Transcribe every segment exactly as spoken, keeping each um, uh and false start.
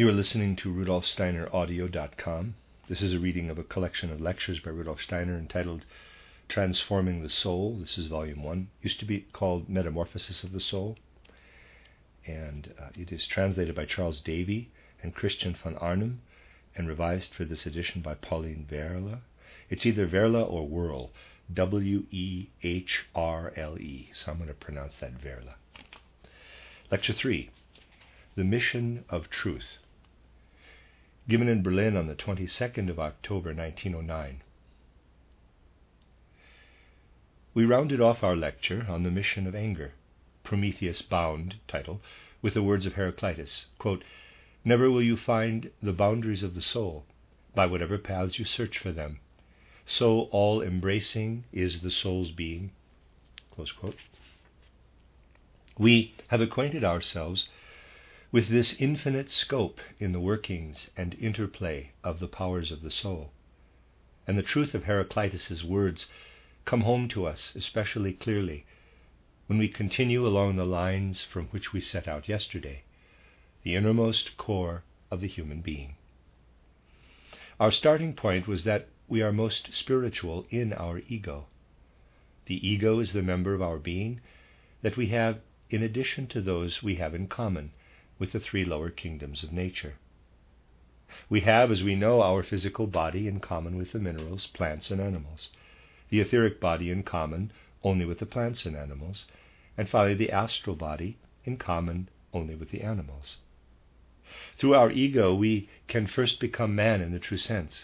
You are listening to Rudolf Steiner Audio dot com. This is a reading of a collection of lectures by Rudolf Steiner entitled Transforming the Soul. This is volume one. Used to be called Metamorphosis of the Soul. And uh, it is translated by Charles Davy and Christian von Arnim and revised for this edition by Pauline Verla. It's either Verla or Whirl, W E H R L E. So I'm going to pronounce that Verla. Lecture three, The Mission of Truth. Given in Berlin on the twenty-second of October, nineteen oh nine. We rounded off our lecture on the mission of anger, Prometheus Bound title, with the words of Heraclitus, quote, "Never will you find the boundaries of the soul, by whatever paths you search for them. So all-embracing is the soul's being." Close quote. We have acquainted ourselves with this infinite scope in the workings and interplay of the powers of the soul. And the truth of Heraclitus's words come home to us especially clearly when we continue along the lines from which we set out yesterday, the innermost core of the human being. Our starting point was that we are most spiritual in our ego. The ego is the member of our being that we have in addition to those we have in common with the three lower kingdoms of nature. We have, as we know, our physical body in common with the minerals, plants, and animals, the etheric body in common only with the plants and animals, and finally the astral body in common only with the animals. Through our ego, we can first become man in the true sense,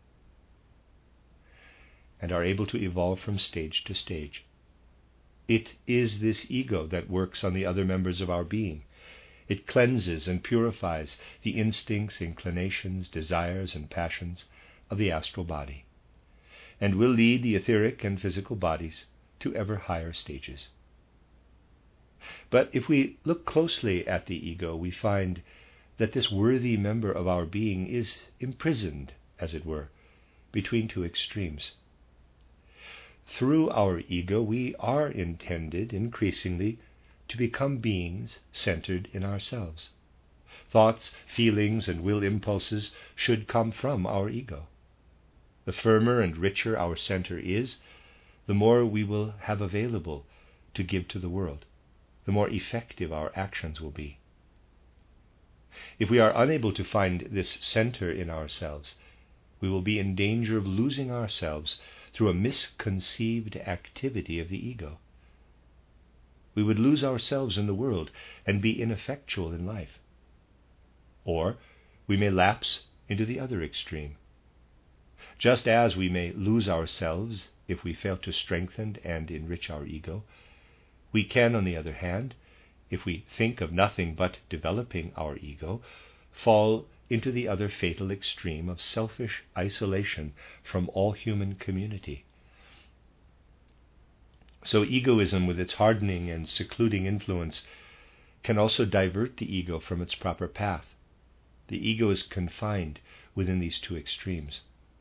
and are able to evolve from stage to stage. It is this ego that works on the other members of our being. It cleanses and purifies the instincts, inclinations, desires, and passions of the astral body, and will lead the etheric and physical bodies to ever higher stages. But if we look closely at the ego, we find that this worthy member of our being is imprisoned, as it were, between two extremes. Through our ego, we are intended increasingly to become beings centered in ourselves. Thoughts, feelings, and will impulses should come from our ego. The firmer and richer our center is, the more we will have available to give to the world, the more effective our actions will be. If we are unable to find this center in ourselves, we will be in danger of losing ourselves through a misconceived activity of the ego. We would lose ourselves in the world and be ineffectual in life. Or we may lapse into the other extreme. Just as we may lose ourselves if we fail to strengthen and enrich our ego, we can, on the other hand, if we think of nothing but developing our ego, fall into the other fatal extreme of selfish isolation from all human community. So egoism, with its hardening and secluding influence, can also divert the ego from its proper path. The ego is confined within these two extremes.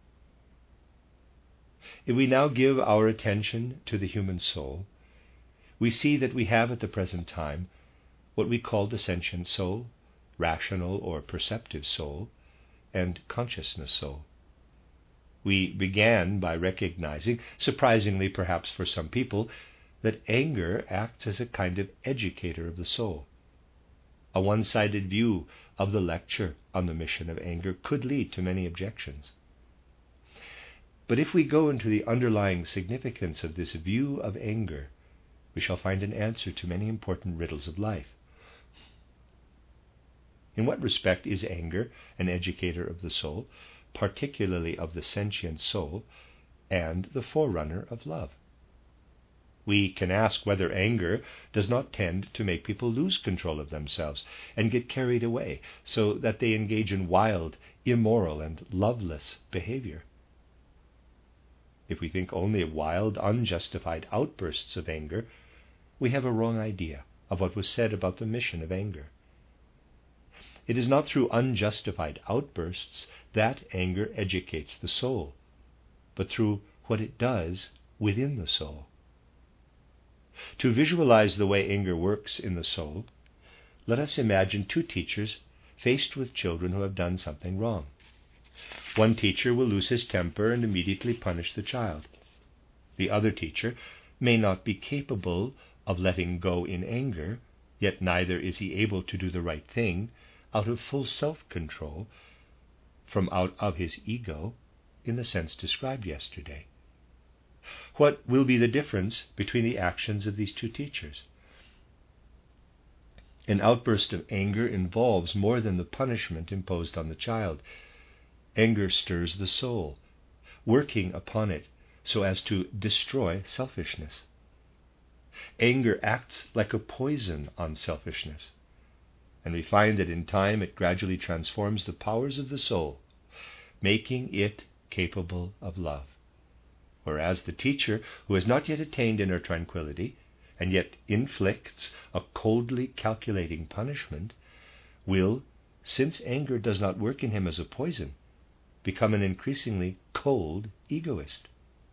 If we now give our attention to the human soul, we see that we have at the present time what we call the sentient soul, rational or perceptive soul, and consciousness soul. We began by recognizing, surprisingly perhaps for some people, that anger acts as a kind of educator of the soul. A one-sided view of the lecture on the mission of anger could lead to many objections. But if we go into the underlying significance of this view of anger, we shall find an answer to many important riddles of life. In what respect is anger an educator of the soul, particularly of the sentient soul, and the forerunner of love? We can ask whether anger does not tend to make people lose control of themselves and get carried away, so that they engage in wild, immoral, and loveless behavior. If we think only of wild, unjustified outbursts of anger, we have a wrong idea of what was said about the mission of anger. It is not through unjustified outbursts that anger educates the soul, but through what it does within the soul. To visualize the way anger works in the soul, let us imagine two teachers faced with children who have done something wrong. One teacher will lose his temper and immediately punish the child. The other teacher may not be capable of letting go in anger, yet neither is he able to do the right thing out of full self-control from out of his ego in the sense described yesterday. What will be the difference between the actions of these two teachers? An outburst of anger involves more than the punishment imposed on the child. Anger stirs the soul, working upon it so as to destroy selfishness. Anger acts like a poison on selfishness, and we find that in time it gradually transforms the powers of the soul, making it capable of love. Whereas the teacher who has not yet attained inner tranquility, and yet inflicts a coldly calculating punishment, will, since anger does not work in him as a poison, become an increasingly cold egoist.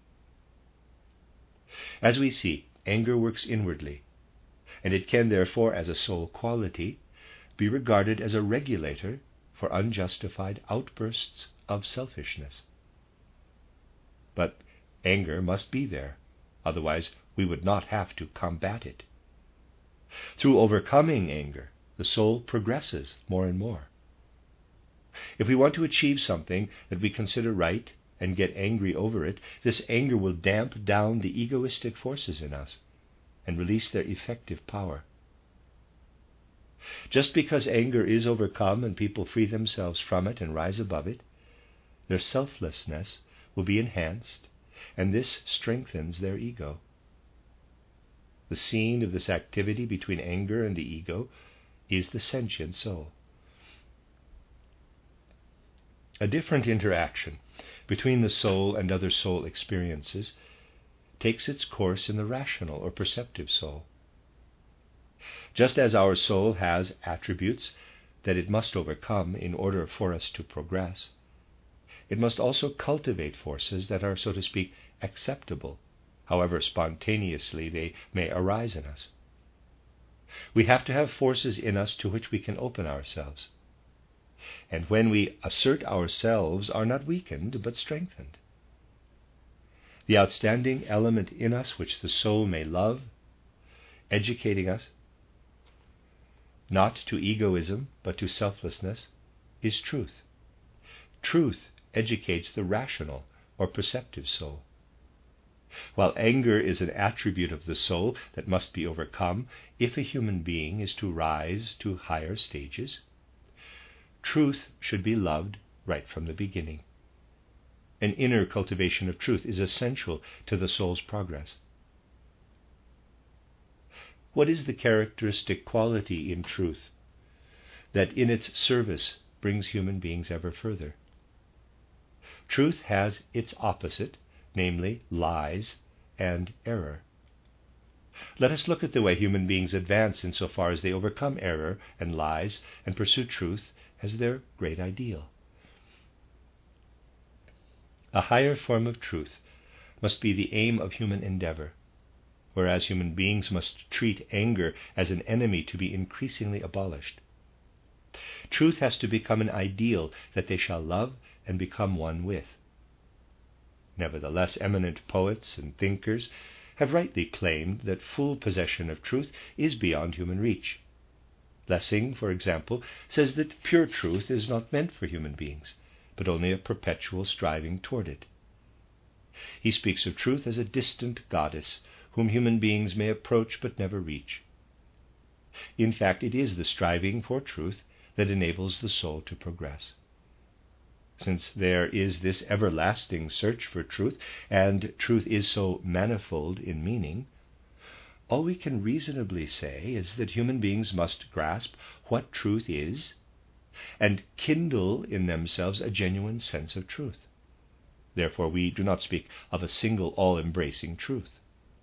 As we see, anger works inwardly, and it can therefore, as a soul quality, be regarded as a regulator for unjustified outbursts of selfishness. But anger must be there, otherwise we would not have to combat it. Through overcoming anger, the soul progresses more and more. If we want to achieve something that we consider right and get angry over it, this anger will damp down the egoistic forces in us and release their effective power. Just because anger is overcome and people free themselves from it and rise above it, their selflessness will be enhanced, and this strengthens their ego. The scene of this activity between anger and the ego is the sentient soul. A different interaction between the soul and other soul experiences takes its course in the rational or perceptive soul. Just as our soul has attributes that it must overcome in order for us to progress, it must also cultivate forces that are, so to speak, acceptable, however spontaneously they may arise in us. We have to have forces in us to which we can open ourselves, and when we assert ourselves are not weakened but strengthened. The outstanding element in us which the soul may love, educating us not to egoism but to selflessness, is truth. Truth educates the rational or perceptive soul. While anger is an attribute of the soul that must be overcome if a human being is to rise to higher stages, truth should be loved right from the beginning. An inner cultivation of truth is essential to the soul's progress. What is the characteristic quality in truth that in its service brings human beings ever further? Truth has its opposite, namely lies and error. Let us look at the way human beings advance insofar as they overcome error and lies and pursue truth as their great ideal. A higher form of truth must be the aim of human endeavor, whereas human beings must treat anger as an enemy to be increasingly abolished. Truth has to become an ideal that they shall love and become one with. Nevertheless, eminent poets and thinkers have rightly claimed that full possession of truth is beyond human reach. Lessing, for example, says that pure truth is not meant for human beings, but only a perpetual striving toward it. He speaks of truth as a distant goddess whom human beings may approach but never reach. In fact, it is the striving for truth that enables the soul to progress. Since there is this everlasting search for truth, and truth is so manifold in meaning, all we can reasonably say is that human beings must grasp what truth is and kindle in themselves a genuine sense of truth. Therefore, we do not speak of a single all-embracing truth.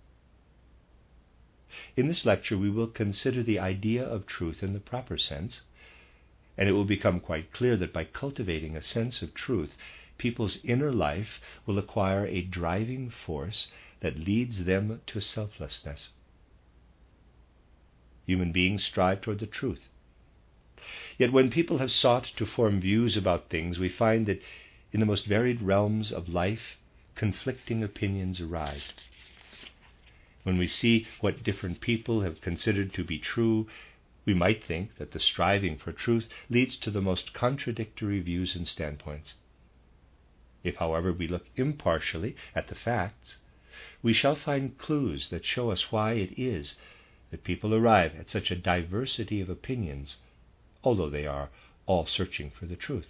In this lecture, we will consider the idea of truth in the proper sense, and it will become quite clear that by cultivating a sense of truth, people's inner life will acquire a driving force that leads them to selflessness. Human beings strive toward the truth, Yet when people have sought to form views about things, we find that in the most varied realms of life, conflicting opinions arise. When we see what different people have considered to be true, we might think that the striving for truth leads to the most contradictory views and standpoints. If, however, we look impartially at the facts, we shall find clues that show us why it is that people arrive at such a diversity of opinions, although they are all searching for the truth.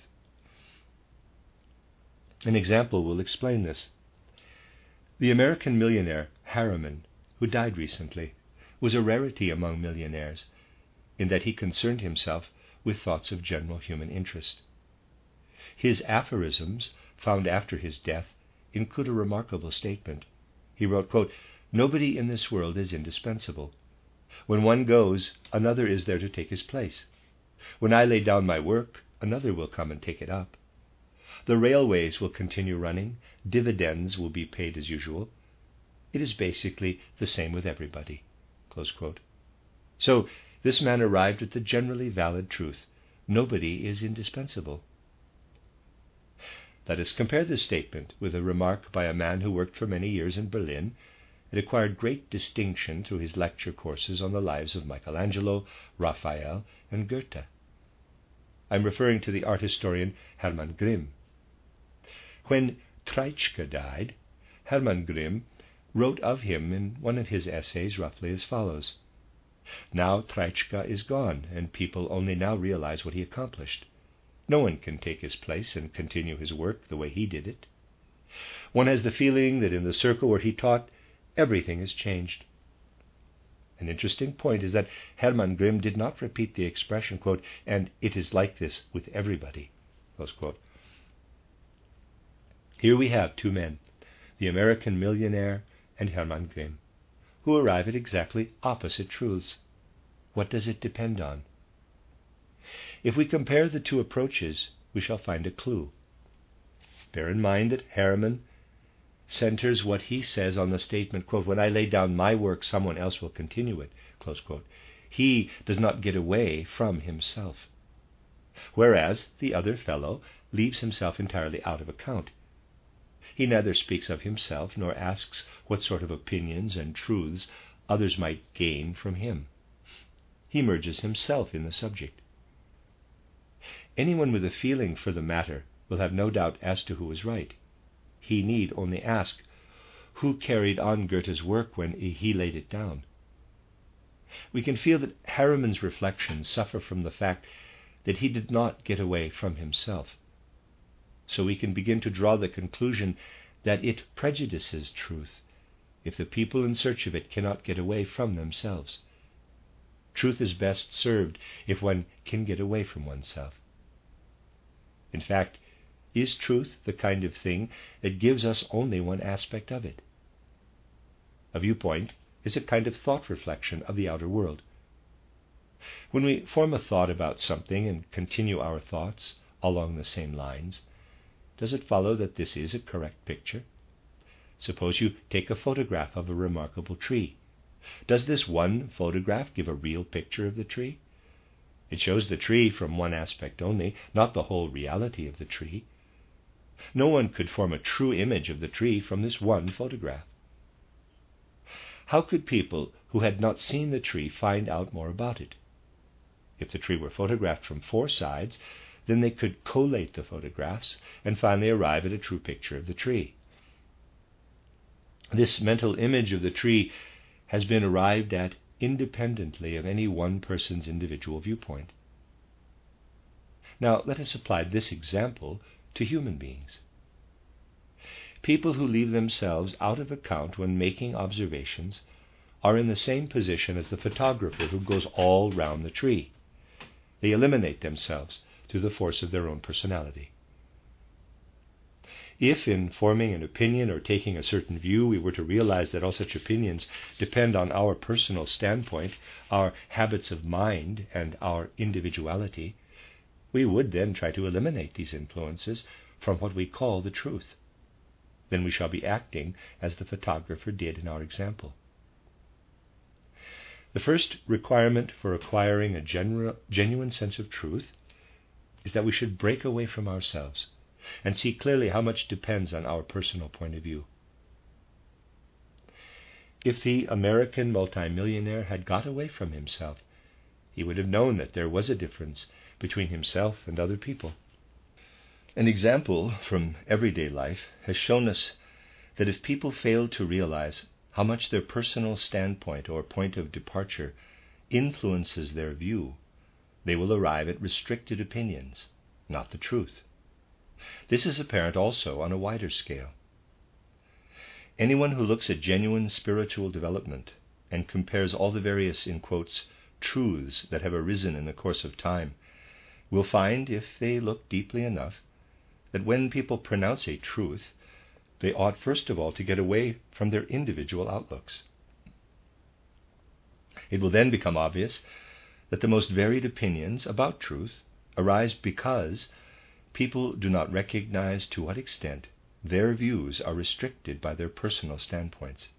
An example will explain this. The American millionaire Harriman, who died recently, was a rarity among millionaires in that he concerned himself with thoughts of general human interest. His aphorisms, found after his death, include a remarkable statement. He wrote, quote, "Nobody in this world is indispensable. When one goes, another is there to take his place. When I lay down my work, another will come and take it up. The railways will continue running, dividends will be paid as usual. It is basically the same with everybody." Close quote. So this man arrived at the generally valid truth: nobody is indispensable. Let us compare this statement with a remark by a man who worked for many years in Berlin and acquired great distinction through his lecture courses on the lives of Michelangelo, Raphael, and Goethe. I am referring to the art historian Hermann Grimm. When Treitschke died, Hermann Grimm wrote of him in one of his essays roughly as follows: "Now Treitschke is gone, and people only now realize what he accomplished. No one can take his place and continue his work the way he did it. One has the feeling that in the circle where he taught, everything has changed." An interesting point is that Hermann Grimm did not repeat the expression, quote, "and it is like this with everybody," close quote. Here we have two men, the American millionaire and Hermann Grimm, who arrive at exactly opposite truths. What does it depend on? If we compare the two approaches, we shall find a clue. Bear in mind that Harriman centers what he says on the statement, quote, "When I lay down my work, someone else will continue it," close quote. He does not get away from himself, whereas the other fellow leaves himself entirely out of account. He neither speaks of himself nor asks what sort of opinions and truths others might gain from him. He merges himself in the subject. Anyone with a feeling for the matter will have no doubt as to who is right. He need only ask, who carried on Goethe's work when he laid it down? We can feel that Harriman's reflections suffer from the fact that he did not get away from himself. So we can begin to draw the conclusion that it prejudices truth if the people in search of it cannot get away from themselves. Truth is best served if one can get away from oneself. In fact, is truth the kind of thing that gives us only one aspect of it? A viewpoint is a kind of thought reflection of the outer world. When we form a thought about something and continue our thoughts along the same lines, does it follow that this is a correct picture? Suppose you take a photograph of a remarkable tree. Does this one photograph give a real picture of the tree? It shows the tree from one aspect only, not the whole reality of the tree. No one could form a true image of the tree from this one photograph. How could people who had not seen the tree find out more about it? If the tree were photographed from four sides, then they could collate the photographs and finally arrive at a true picture of the tree. This mental image of the tree has been arrived at independently of any one person's individual viewpoint. Now let us apply this example to human beings. People who leave themselves out of account when making observations are in the same position as the photographer who goes all round the tree. They eliminate themselves through the force of their own personality. If in forming an opinion or taking a certain view we were to realize that all such opinions depend on our personal standpoint, our habits of mind, and our individuality, we would then try to eliminate these influences from what we call the truth. Then we shall be acting as the photographer did in our example. The first requirement for acquiring a genu- genuine sense of truth is that we should break away from ourselves and see clearly how much depends on our personal point of view. If the American multimillionaire had got away from himself, he would have known that there was a difference between himself and other people. An example from everyday life has shown us that if people fail to realize how much their personal standpoint or point of departure influences their view, they will arrive at restricted opinions, not the truth. This is apparent also on a wider scale. Anyone who looks at genuine spiritual development and compares all the various, in quotes, truths that have arisen in the course of time will find, if they look deeply enough, that when people pronounce a truth, they ought first of all to get away from their individual outlooks. It will then become obvious that the most varied opinions about truth arise because people do not recognize to what extent their views are restricted by their personal standpoints.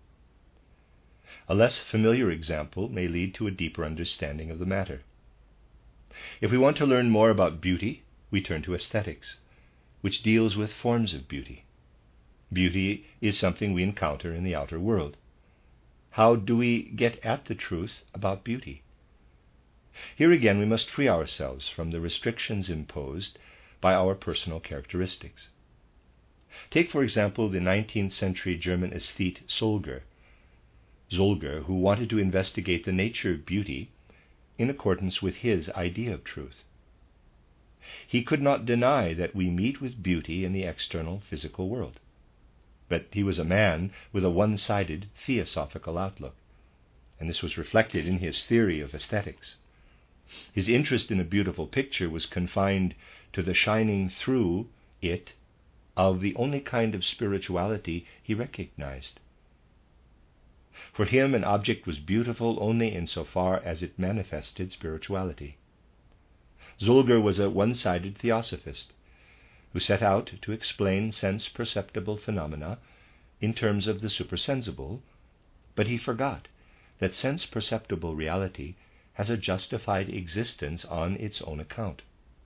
A less familiar example may lead to a deeper understanding of the matter. If we want to learn more about beauty, we turn to aesthetics, which deals with forms of beauty. Beauty is something we encounter in the outer world. How do we get at the truth about beauty? Here again we must free ourselves from the restrictions imposed by our personal characteristics. Take, for example, the nineteenth century German aesthete Solger, Solger, who wanted to investigate the nature of beauty in accordance with his idea of truth. He could not deny that we meet with beauty in the external physical world. But he was a man with a one-sided theosophical outlook, and this was reflected in his theory of aesthetics. His interest in a beautiful picture was confined to the shining through it of the only kind of spirituality he recognized. For him, an object was beautiful only insofar as it manifested spirituality. Solger was a one-sided theosophist who set out to explain sense-perceptible phenomena in terms of the supersensible, but he forgot that sense-perceptible reality has a justified existence on its own account.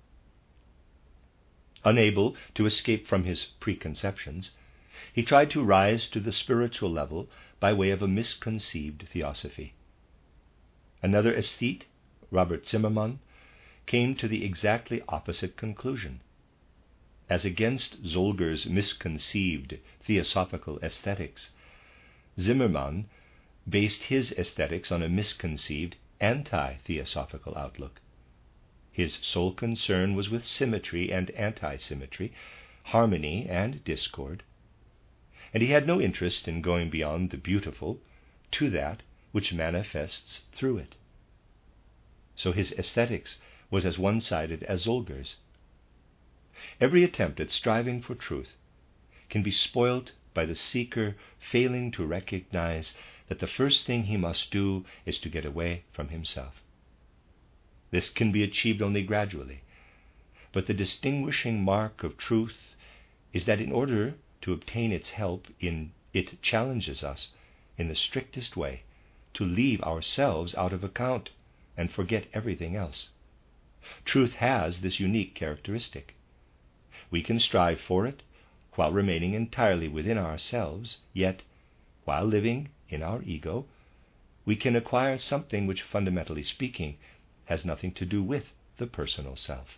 Unable to escape from his preconceptions, he tried to rise to the spiritual level by way of a misconceived theosophy. Another aesthete, Robert Zimmermann, came to the exactly opposite conclusion. As against Solger's misconceived theosophical aesthetics, Zimmermann based his aesthetics on a misconceived anti-theosophical outlook. His sole concern was with symmetry and anti-symmetry, harmony and discord, and he had no interest in going beyond the beautiful to that which manifests through it. So his aesthetics was as one-sided as Solger's. Every attempt at striving for truth can be spoilt by the seeker failing to recognize that the first thing he must do is to get away from himself. This can be achieved only gradually, but the distinguishing mark of truth is that in order to obtain its help, in it challenges us in the strictest way to leave ourselves out of account and forget everything else. Truth has this unique characteristic. We can strive for it while remaining entirely within ourselves, yet, while living in our ego, we can acquire something which, fundamentally speaking, has nothing to do with the personal self.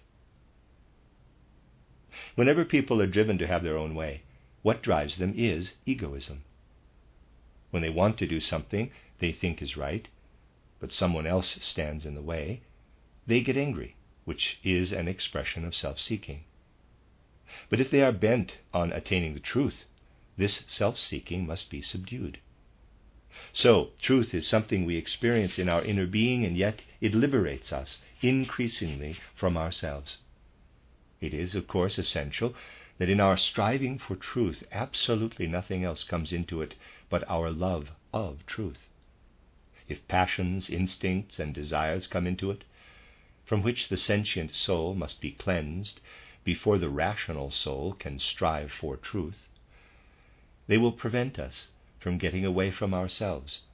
Whenever people are driven to have their own way, what drives them is egoism. When they want to do something they think is right, but someone else stands in the way, they get angry, which is an expression of self-seeking. But if they are bent on attaining the truth, this self-seeking must be subdued. So, truth is something we experience in our inner being, and yet it liberates us increasingly from ourselves. It is, of course, essential that in our striving for truth, absolutely nothing else comes into it but our love of truth. If passions, instincts, and desires come into it, from which the sentient soul must be cleansed before the rational soul can strive for truth, they will prevent us from getting away from ourselves,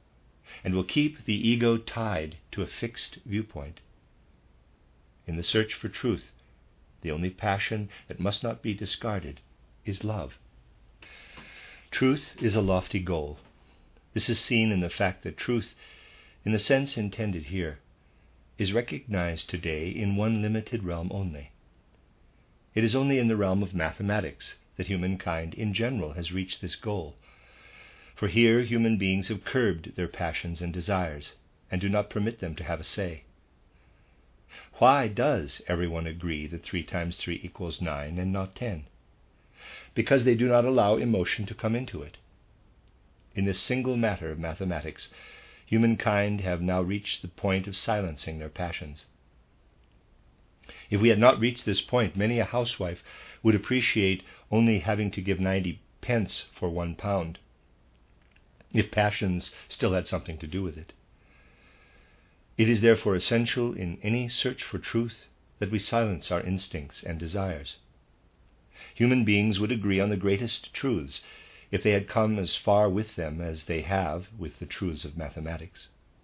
and will keep the ego tied to a fixed viewpoint. In the search for truth, the only passion that must not be discarded is love. Truth is a lofty goal. This is seen in the fact that truth, in the sense intended here, is recognized today in one limited realm only. It is only in the realm of mathematics that humankind in general has reached this goal, for here human beings have curbed their passions and desires and do not permit them to have a say. Why does everyone agree that three times three equals nine and not ten? Because they do not allow emotion to come into it. In this single matter of mathematics, humankind have now reached the point of silencing their passions. If we had not reached this point, many a housewife would appreciate only having to give ninety pence for one pound, if passions still had something to do with it. It is therefore essential in any search for truth that we silence our instincts and desires. Human beings would agree on the greatest truths if they had come as far with them as they have with the truths of mathematics.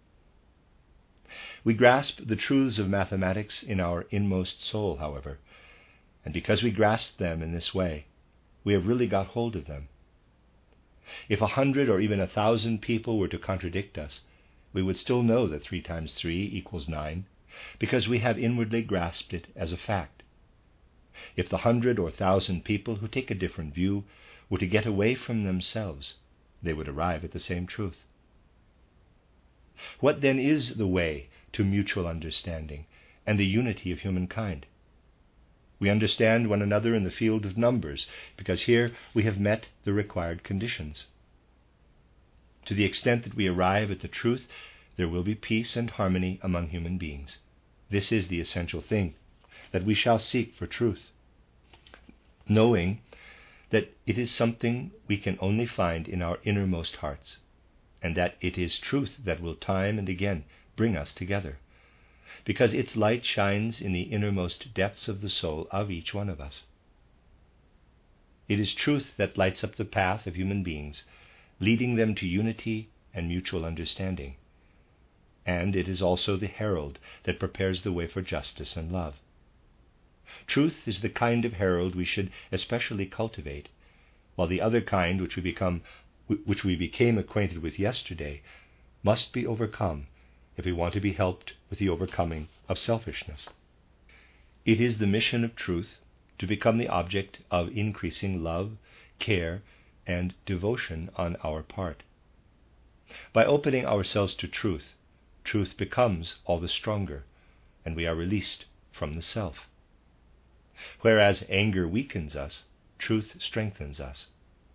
We grasp the truths of mathematics in our inmost soul, however, and because we grasp them in this way, we have really got hold of them. If a hundred or even a thousand people were to contradict us, we would still know that three times three equals nine, because we have inwardly grasped it as a fact. If the hundred or thousand people who take a different view were to get away from themselves, they would arrive at the same truth. What then is the way to mutual understanding and the unity of humankind? We understand one another in the field of numbers, because here we have met the required conditions. To the extent that we arrive at the truth, there will be peace and harmony among human beings. This is the essential thing, that we shall seek for truth, knowing that it is something we can only find in our innermost hearts, and that it is truth that will time and again bring us together, because its light shines in the innermost depths of the soul of each one of us. It is truth that lights up the path of human beings, leading them to unity and mutual understanding, and it is also the herald that prepares the way for justice and love. Truth is the kind of herald we should especially cultivate, while the other kind, which we become, which we became acquainted with yesterday, must be overcome if we want to be helped with the overcoming of selfishness. It is the mission of truth to become the object of increasing love, care, and devotion on our part. By opening ourselves to truth, truth becomes all the stronger, and we are released from the self. Whereas anger weakens us, truth strengthens us.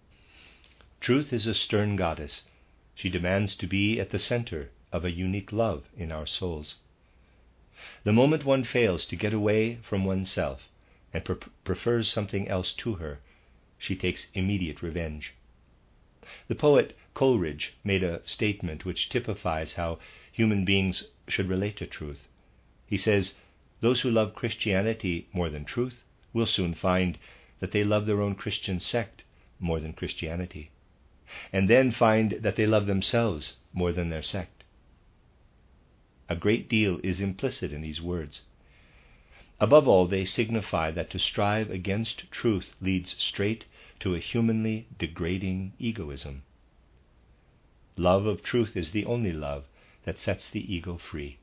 Truth is a stern goddess. She demands to be at the center of a unique love in our souls. The moment one fails to get away from oneself and pre- prefers something else to her, she takes immediate revenge. The poet Coleridge made a statement which typifies how human beings should relate to truth. He says, "Those who love Christianity more than truth will soon find that they love their own Christian sect more than Christianity, and then find that they love themselves more than their sect." A great deal is implicit in these words. Above all, they signify that to strive against truth leads straight to a humanly degrading egoism. Love of truth is the only love that sets the ego free.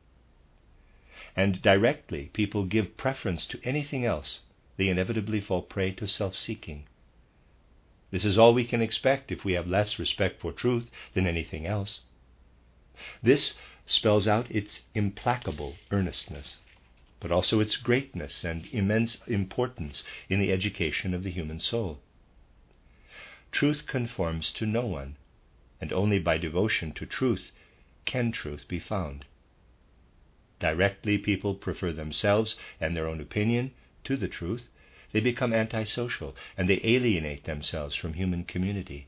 And directly people give preference to anything else, they inevitably fall prey to self-seeking. This is all we can expect if we have less respect for truth than anything else. This spells out its implacable earnestness, but also its greatness and immense importance in the education of the human soul. Truth conforms to no one, and only by devotion to truth can truth be found. Directly people prefer themselves and their own opinion to the truth, they become antisocial, and they alienate themselves from human community.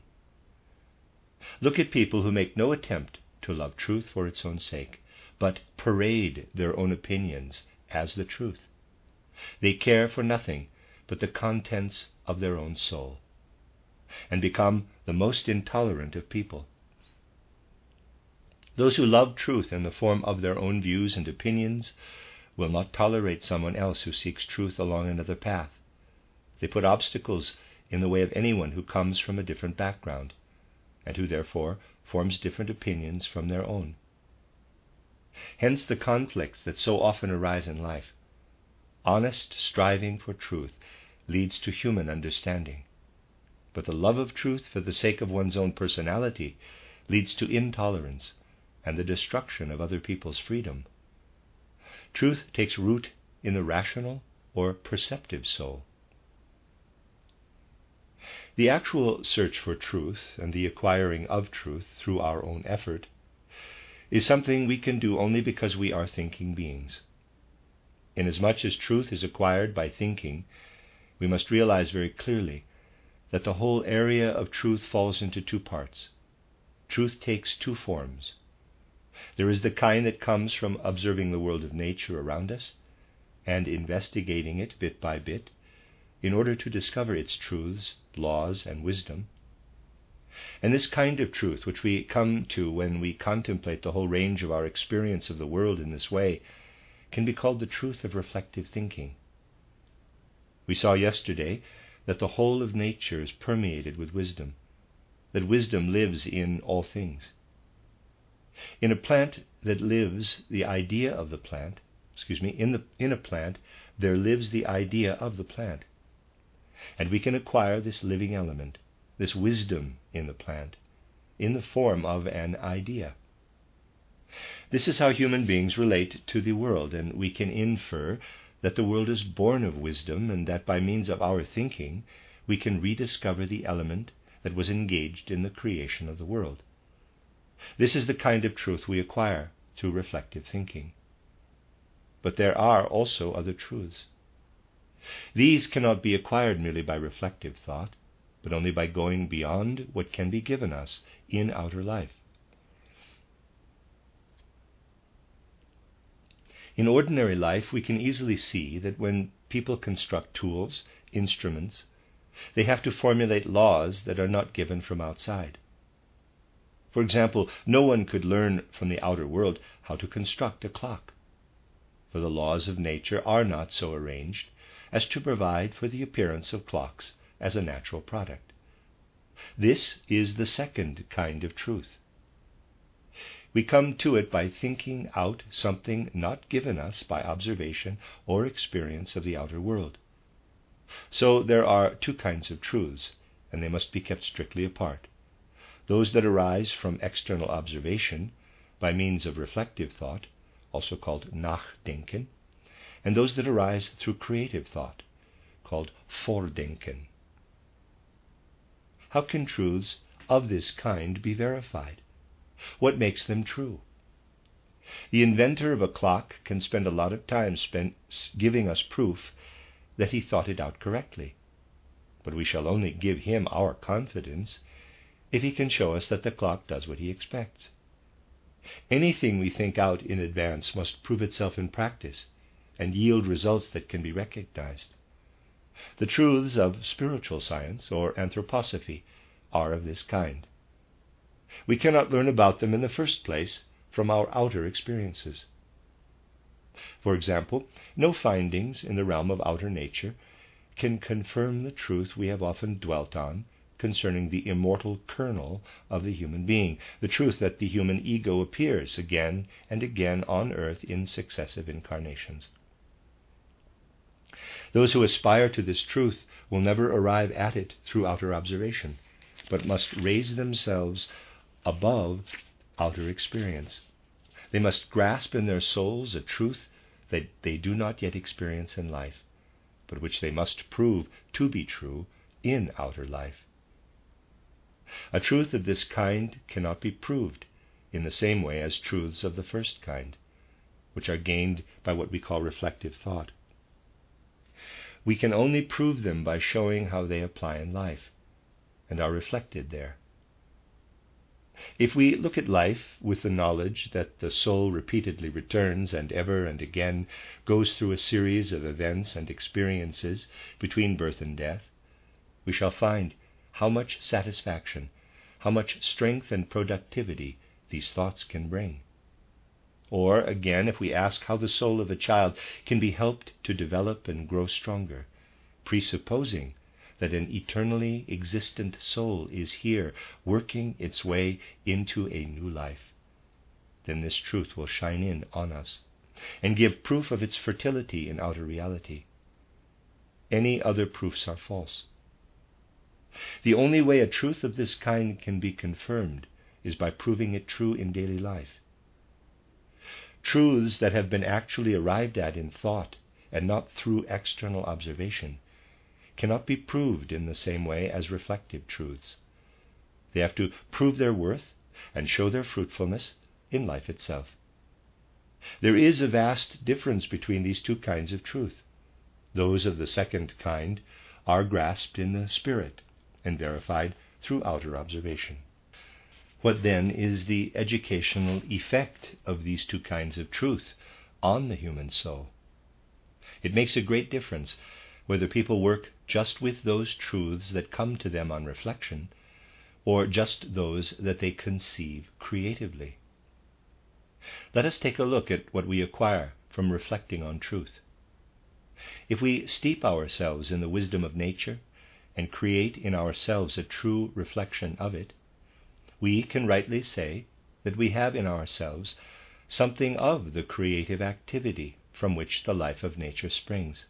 Look at people who make no attempt to love truth for its own sake, but parade their own opinions as the truth. They care for nothing but the contents of their own soul, and become the most intolerant of people. Those who love truth in the form of their own views and opinions will not tolerate someone else who seeks truth along another path. They put obstacles in the way of anyone who comes from a different background, and who therefore forms different opinions from their own. Hence the conflicts that so often arise in life. Honest striving for truth leads to human understanding, but the love of truth for the sake of one's own personality leads to intolerance and the destruction of other people's freedom. Truth takes root in the rational or perceptive soul. The actual search for truth and the acquiring of truth through our own effort is something we can do only because we are thinking beings. Inasmuch as truth is acquired by thinking, we must realize very clearly that the whole area of truth falls into two parts. Truth takes two forms. There is the kind that comes from observing the world of nature around us and investigating it bit by bit in order to discover its truths, laws, and wisdom. And this kind of truth, which we come to when we contemplate the whole range of our experience of the world in this way, can be called the truth of reflective thinking. We saw yesterday that the whole of nature is permeated with wisdom, that wisdom lives in all things. In a plant that lives, the idea of the plant, excuse me, in the in a plant, there lives the idea of the plant. And we can acquire this living element, this wisdom in the plant, in the form of an idea. This is how human beings relate to the world, and we can infer that the world is born of wisdom, and that by means of our thinking we can rediscover the element that was engaged in the creation of the world. This is the kind of truth we acquire through reflective thinking. But there are also other truths. These cannot be acquired merely by reflective thought, but only by going beyond what can be given us in outer life. In ordinary life, we can easily see that when people construct tools, instruments, they have to formulate laws that are not given from outside. For example, no one could learn from the outer world how to construct a clock, for the laws of nature are not so arranged as to provide for the appearance of clocks as a natural product. This is the second kind of truth. We come to it by thinking out something not given us by observation or experience of the outer world. So there are two kinds of truths, and they must be kept strictly apart. Those that arise from external observation by means of reflective thought, also called Nachdenken, and those that arise through creative thought, called Vordenken. How can truths of this kind be verified? What makes them true? The inventor of a clock can spend a lot of time spent giving us proof that he thought it out correctly, but we shall only give him our confidence if he can show us that the clock does what he expects. Anything we think out in advance must prove itself in practice and yield results that can be recognized. The truths of spiritual science or anthroposophy are of this kind. We cannot learn about them in the first place from our outer experiences. For example, no findings in the realm of outer nature can confirm the truth we have often dwelt on concerning the immortal kernel of the human being, the truth that the human ego appears again and again on earth in successive incarnations. Those who aspire to this truth will never arrive at it through outer observation, but must raise themselves above outer experience. They must grasp in their souls a truth that they do not yet experience in life, but which they must prove to be true in outer life. A truth of this kind cannot be proved in the same way as truths of the first kind, which are gained by what we call reflective thought. We can only prove them by showing how they apply in life and are reflected there. If we look at life with the knowledge that the soul repeatedly returns and ever and again goes through a series of events and experiences between birth and death, we shall find how much satisfaction, how much strength and productivity these thoughts can bring. Or again, if we ask how the soul of a child can be helped to develop and grow stronger, presupposing that an eternally existent soul is here working its way into a new life, then this truth will shine in on us and give proof of its fertility in outer reality. Any other proofs are false. The only way a truth of this kind can be confirmed is by proving it true in daily life. Truths that have been actually arrived at in thought and not through external observation cannot be proved in the same way as reflective truths. They have to prove their worth and show their fruitfulness in life itself. There is a vast difference between these two kinds of truth. Those of the second kind are grasped in the spirit and verified through outer observation. What then is the educational effect of these two kinds of truth on the human soul? It makes a great difference whether people work just with those truths that come to them on reflection, or just those that they conceive creatively. Let us take a look at what we acquire from reflecting on truth. If we steep ourselves in the wisdom of nature and create in ourselves a true reflection of it, we can rightly say that we have in ourselves something of the creative activity from which the life of nature springs.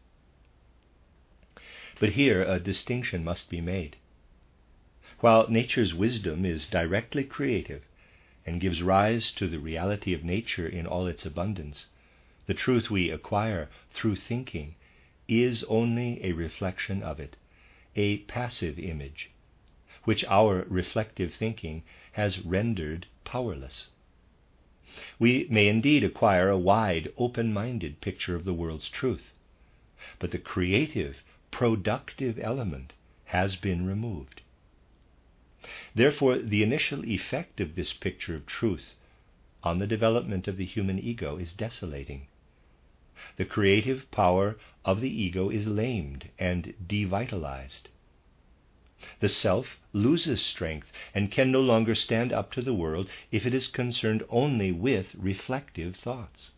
But here a distinction must be made. While nature's wisdom is directly creative and gives rise to the reality of nature in all its abundance, the truth we acquire through thinking is only a reflection of it, a passive image, which our reflective thinking has rendered powerless. We may indeed acquire a wide, open-minded picture of the world's truth, but the creative, productive element has been removed. Therefore, the initial effect of this picture of truth on the development of the human ego is desolating. The creative power of the ego is lamed and devitalized. The self loses strength and can no longer stand up to the world if it is concerned only with reflective thoughts.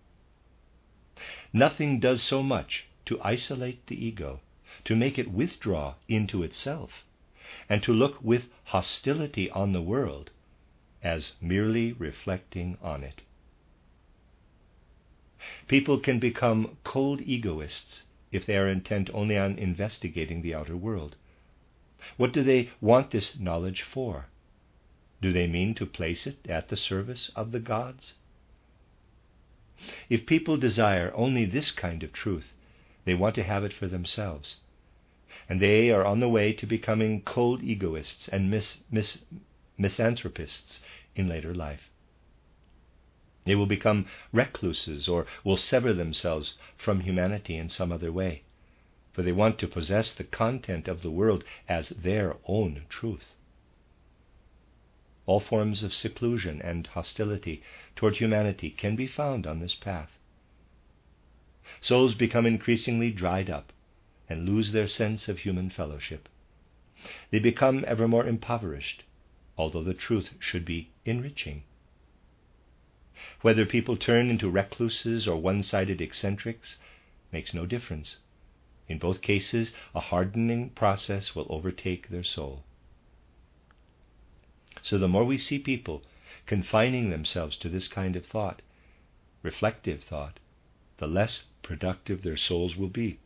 Nothing does so much to isolate the ego, to make it withdraw into itself, and to look with hostility on the world, as merely reflecting on it. People can become cold egoists if they are intent only on investigating the outer world. What do they want this knowledge for? Do they mean to place it at the service of the gods? If people desire only this kind of truth, they want to have it for themselves, and they are on the way to becoming cold egoists and mis- mis- misanthropists in later life. They will become recluses or will sever themselves from humanity in some other way, for they want to possess the content of the world as their own truth. All forms of seclusion and hostility toward humanity can be found on this path. Souls become increasingly dried up and lose their sense of human fellowship. They become ever more impoverished, although the truth should be enriching. Whether people turn into recluses or one-sided eccentrics makes no difference. In both cases, a hardening process will overtake their soul. So the more we see people confining themselves to this kind of thought, reflective thought, the less productive their souls will be.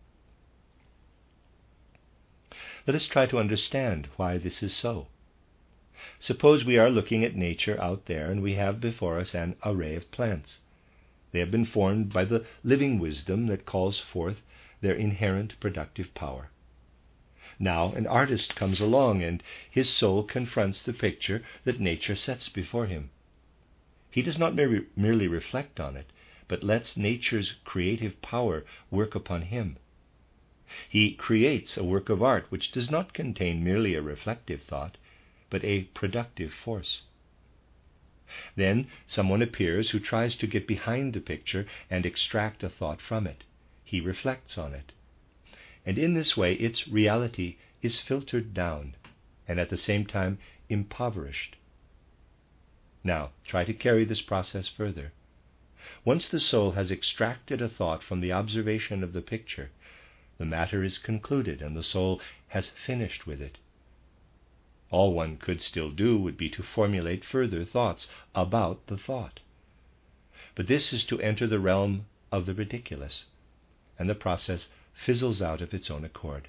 Let us try to understand why this is so. Suppose we are looking at nature out there and we have before us an array of plants. They have been formed by the living wisdom that calls forth their inherent productive power. Now an artist comes along and his soul confronts the picture that nature sets before him. He does not merely, merely reflect on it, but lets nature's creative power work upon him. He creates a work of art which does not contain merely a reflective thought, but a productive force. Then someone appears who tries to get behind the picture and extract a thought from it. He reflects on it. And in this way its reality is filtered down and at the same time impoverished. Now, try to carry this process further. Once the soul has extracted a thought from the observation of the picture, the matter is concluded and the soul has finished with it. All one could still do would be to formulate further thoughts about the thought. But this is to enter the realm of the ridiculous, and the process fizzles out of its own accord.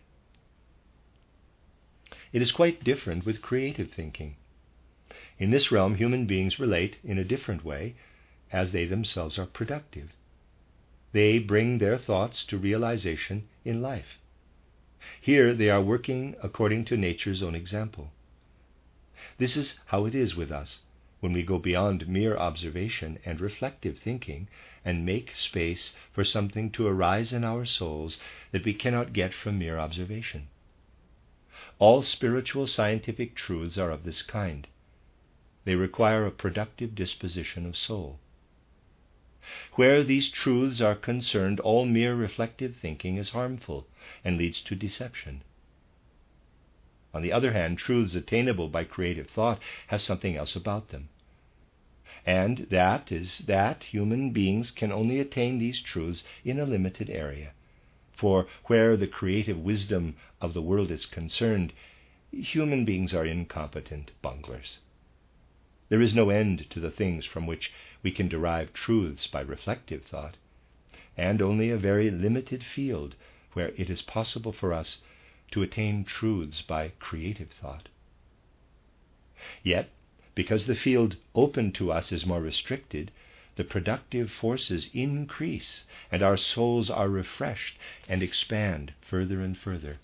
It is quite different with creative thinking. In this realm, human beings relate in a different way as they themselves are productive. They bring their thoughts to realization in life. Here they are working according to nature's own example. This is how it is with us when we go beyond mere observation and reflective thinking and make space for something to arise in our souls that we cannot get from mere observation. All spiritual scientific truths are of this kind. They require a productive disposition of soul. Where these truths are concerned, all mere reflective thinking is harmful and leads to deception. On the other hand, truths attainable by creative thought have something else about them. And that is that human beings can only attain these truths in a limited area. For where the creative wisdom of the world is concerned, human beings are incompetent bunglers. There is no end to the things from which we can derive truths by reflective thought, and only a very limited field where it is possible for us to attain truths by creative thought. Yet, because the field open to us is more restricted, the productive forces increase, and our souls are refreshed and expand further and further.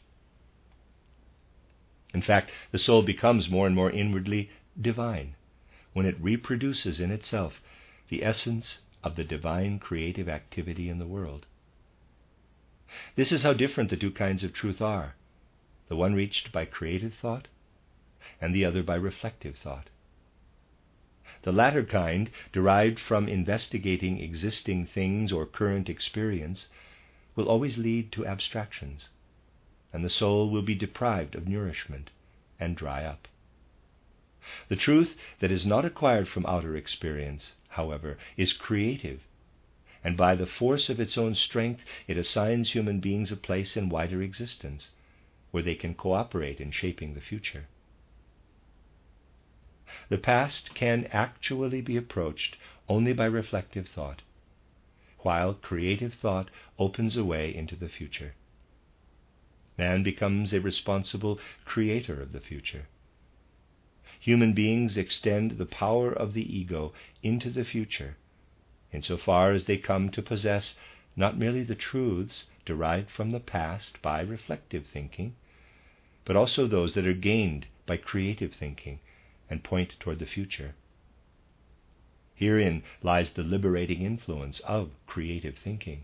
In fact, the soul becomes more and more inwardly divine when it reproduces in itself the essence of the divine creative activity in the world. This is how different the two kinds of truth are, the one reached by creative thought and the other by reflective thought. The latter kind, derived from investigating existing things or current experience, will always lead to abstractions, and the soul will be deprived of nourishment and dry up. The truth that is not acquired from outer experience, however, is creative, and by the force of its own strength it assigns human beings a place in wider existence, where they can cooperate in shaping the future. The past can actually be approached only by reflective thought, while creative thought opens a way into the future. Man becomes a responsible creator of the future. Human beings extend the power of the ego into the future, insofar as they come to possess not merely the truths derived from the past by reflective thinking, but also those that are gained by creative thinking and point toward the future. Herein lies the liberating influence of creative thinking.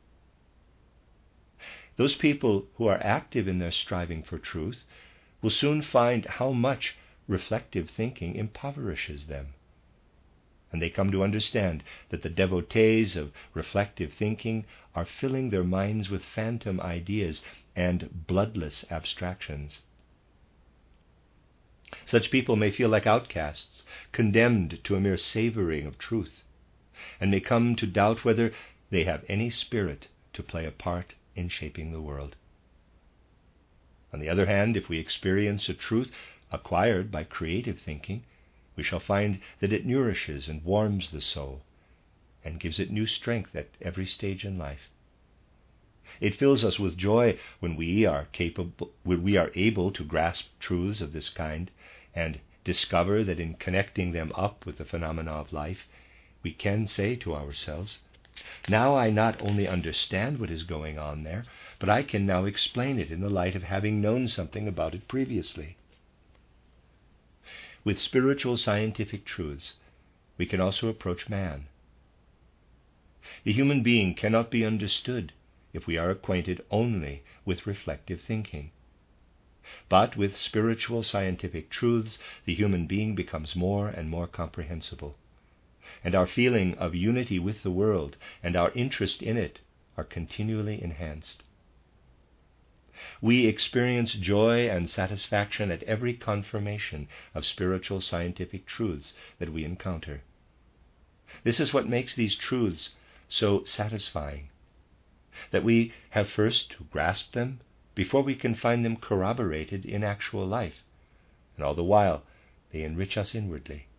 Those people who are active in their striving for truth will soon find how much reflective thinking impoverishes them, and they come to understand that the devotees of reflective thinking are filling their minds with phantom ideas and bloodless abstractions. Such people may feel like outcasts, condemned to a mere savoring of truth, and may come to doubt whether they have any spirit to play a part in shaping the world. On the other hand, if we experience a truth acquired by creative thinking, we shall find that it nourishes and warms the soul and gives it new strength at every stage in life. It fills us with joy when we are capable, when we are able to grasp truths of this kind and discover that in connecting them up with the phenomena of life, we can say to ourselves, "Now I not only understand what is going on there, but I can now explain it in the light of having known something about it previously." With spiritual scientific truths, we can also approach man. The human being cannot be understood if we are acquainted only with reflective thinking. But with spiritual scientific truths, the human being becomes more and more comprehensible, and our feeling of unity with the world and our interest in it are continually enhanced. We experience joy and satisfaction at every confirmation of spiritual scientific truths that we encounter. This is what makes these truths so satisfying, that we have first to grasp them before we can find them corroborated in actual life, and all the while they enrich us inwardly.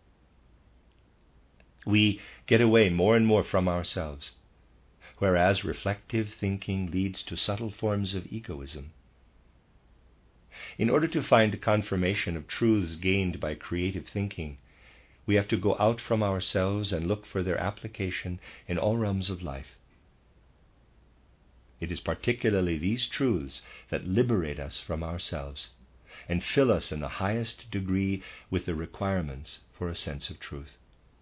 We get away more and more from ourselves, whereas reflective thinking leads to subtle forms of egoism. In order to find confirmation of truths gained by creative thinking, we have to go out from ourselves and look for their application in all realms of life. It is particularly these truths that liberate us from ourselves and fill us in the highest degree with the requirements for a sense of truth.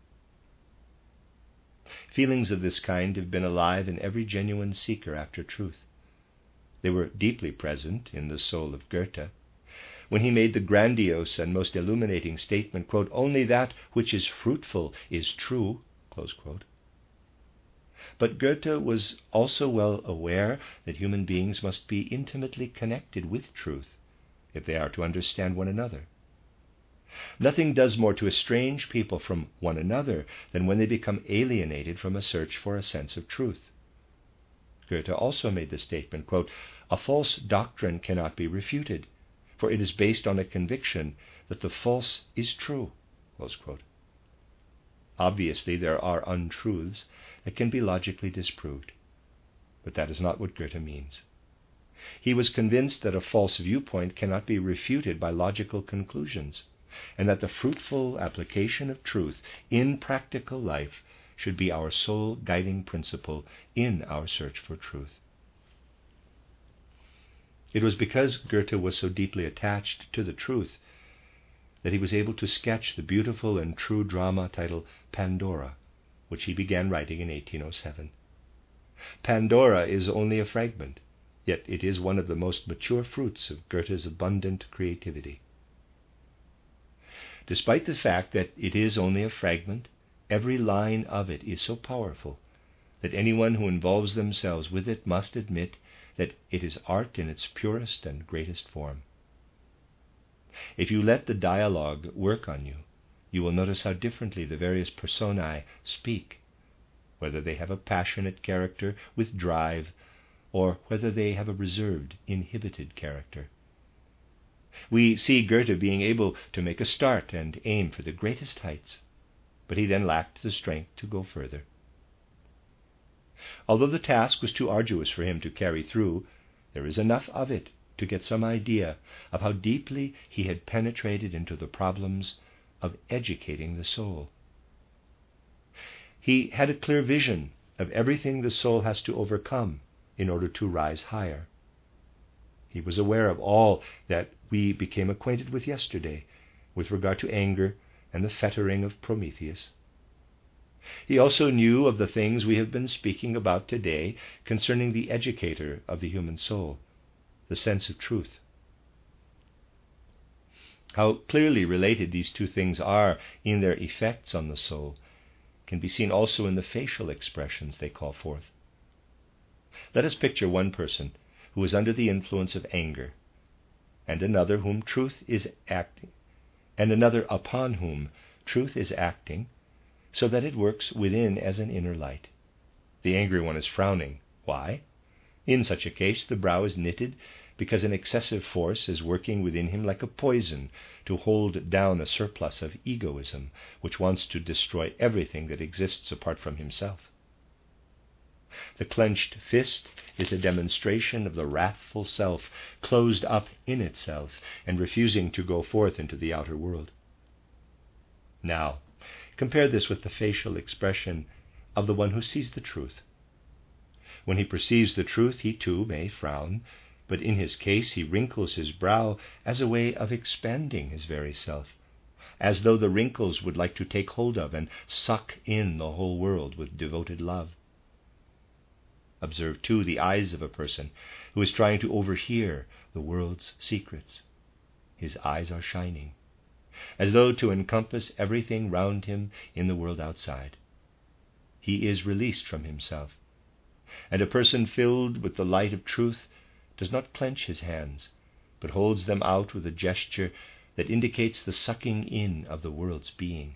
Feelings of this kind have been alive in every genuine seeker after truth. They were deeply present in the soul of Goethe, when he made the grandiose and most illuminating statement, quote, "Only that which is fruitful is true," close quote. But Goethe was also well aware that human beings must be intimately connected with truth if they are to understand one another. Nothing does more to estrange people from one another than when they become alienated from a search for a sense of truth. Goethe also made the statement, quote, "A false doctrine cannot be refuted, for it is based on a conviction that the false is true," close quote. Obviously, there are untruths that can be logically disproved, but that is not what Goethe means. He was convinced that a false viewpoint cannot be refuted by logical conclusions, and that the fruitful application of truth in practical life should be our sole guiding principle in our search for truth. It was because Goethe was so deeply attached to the truth that he was able to sketch the beautiful and true drama titled Pandora, which he began writing in eighteen oh seven. Pandora is only a fragment, yet it is one of the most mature fruits of Goethe's abundant creativity. Despite the fact that it is only a fragment, every line of it is so powerful that anyone who involves themselves with it must admit that it is art in its purest and greatest form. If you let the dialogue work on you, you will notice how differently the various personae speak, whether they have a passionate character with drive, or whether they have a reserved, inhibited character. We see Goethe being able to make a start and aim for the greatest heights, but he then lacked the strength to go further. Although the task was too arduous for him to carry through, there is enough of it to get some idea of how deeply he had penetrated into the problems of educating the soul. He had a clear vision of everything the soul has to overcome in order to rise higher. He was aware of all that we became acquainted with yesterday with regard to anger and the fettering of Prometheus. He also knew of the things we have been speaking about today concerning the educator of the human soul, the sense of truth. How clearly related these two things are in their effects on the soul can be seen also in the facial expressions they call forth. Let us picture one person who is under the influence of anger, and another whom truth is acting, and another upon whom truth is acting, so that it works within as an inner light. The angry one is frowning. Why? In such a case, the brow is knitted because an excessive force is working within him like a poison to hold down a surplus of egoism, which wants to destroy everything that exists apart from himself. The clenched fist is a demonstration of the wrathful self, closed up in itself and refusing to go forth into the outer world. Now, compare this with the facial expression of the one who sees the truth. When he perceives the truth, he too may frown, but in his case he wrinkles his brow as a way of expanding his very self, as though the wrinkles would like to take hold of and suck in the whole world with devoted love. Observe, too, the eyes of a person who is trying to overhear the world's secrets. His eyes are shining, as though to encompass everything round him in the world outside. He is released from himself, and a person filled with the light of truth does not clench his hands, but holds them out with a gesture that indicates the sucking in of the world's being.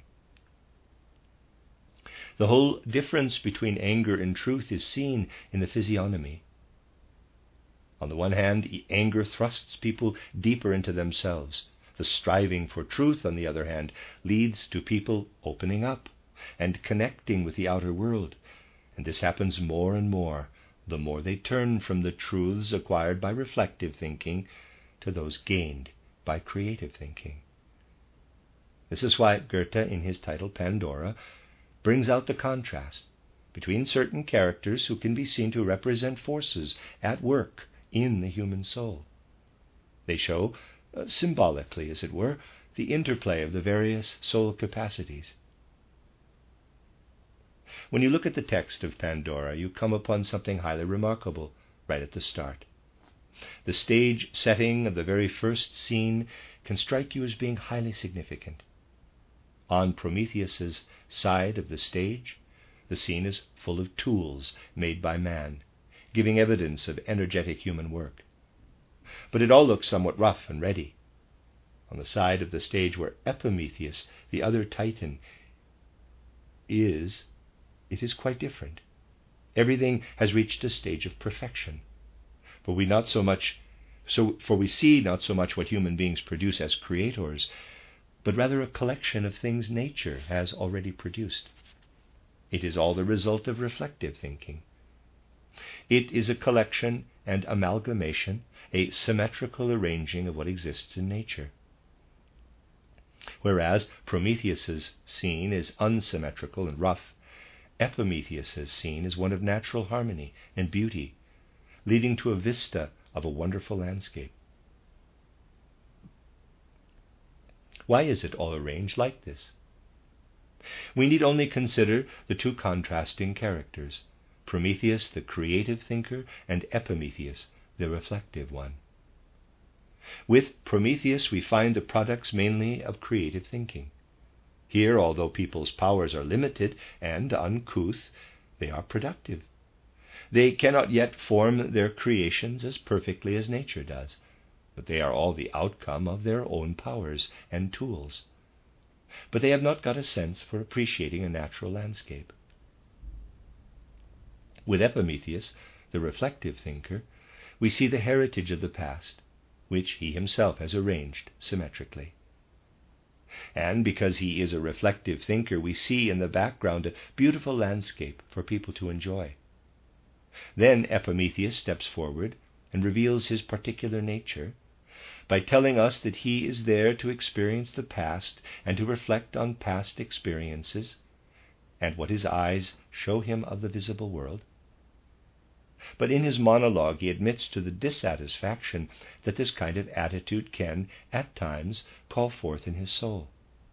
The whole difference between anger and truth is seen in the physiognomy. On the one hand, anger thrusts people deeper into themselves. The striving for truth, on the other hand, leads to people opening up and connecting with the outer world. And this happens more and more, the more they turn from the truths acquired by reflective thinking to those gained by creative thinking. This is why Goethe, in his title Pandora, brings out the contrast between certain characters who can be seen to represent forces at work in the human soul. They show, uh, symbolically as it were, the interplay of the various soul capacities. When you look at the text of Pandora, you come upon something highly remarkable right at the start. The stage setting of the very first scene can strike you as being highly significant. On Prometheus's side of the stage, the scene is full of tools made by man, giving evidence of energetic human work. But it all looks somewhat rough and ready. On the side of the stage where Epimetheus, the other Titan, is, it is quite different. Everything has reached a stage of perfection. For we not so much, so for we see not so much what human beings produce as creators, but rather a collection of things nature has already produced. It is all the result of reflective thinking. It is a collection and amalgamation, a symmetrical arranging of what exists in nature. Whereas Prometheus's scene is unsymmetrical and rough, Epimetheus's scene is one of natural harmony and beauty, leading to a vista of a wonderful landscape. Why is it all arranged like this? We need only consider the two contrasting characters, Prometheus, the creative thinker, and Epimetheus, the reflective one. With Prometheus, we find the products mainly of creative thinking. Here, although people's powers are limited and uncouth, they are productive. They cannot yet form their creations as perfectly as nature does, but they are all the outcome of their own powers and tools. But they have not got a sense for appreciating a natural landscape. With Epimetheus, the reflective thinker, we see the heritage of the past, which he himself has arranged symmetrically. And because he is a reflective thinker, we see in the background a beautiful landscape for people to enjoy. Then Epimetheus steps forward and reveals his particular nature by telling us that he is there to experience the past and to reflect on past experiences and what his eyes show him of the visible world. But in his monologue he admits to the dissatisfaction that this kind of attitude can, at times, call forth in his soul.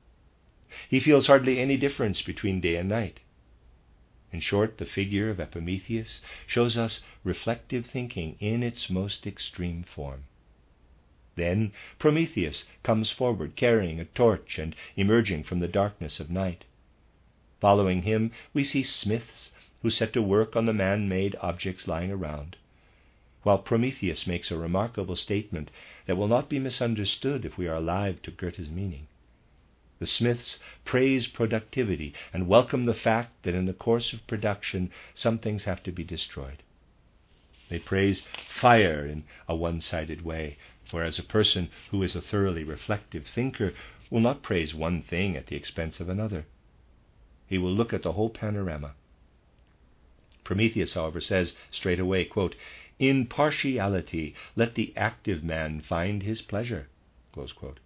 He feels hardly any difference between day and night. In short, the figure of Epimetheus shows us reflective thinking in its most extreme form. Then Prometheus comes forward carrying a torch and emerging from the darkness of night. Following him, we see smiths who set to work on the man-made objects lying around, while Prometheus makes a remarkable statement that will not be misunderstood if we are alive to Goethe's meaning. The smiths praise productivity and welcome the fact that in the course of production some things have to be destroyed. They praise fire in a one-sided way, whereas a person who is a thoroughly reflective thinker will not praise one thing at the expense of another. He will look at the whole panorama. Prometheus, however, says straight away, quote, "In partiality let the active man find his pleasure." Close quote.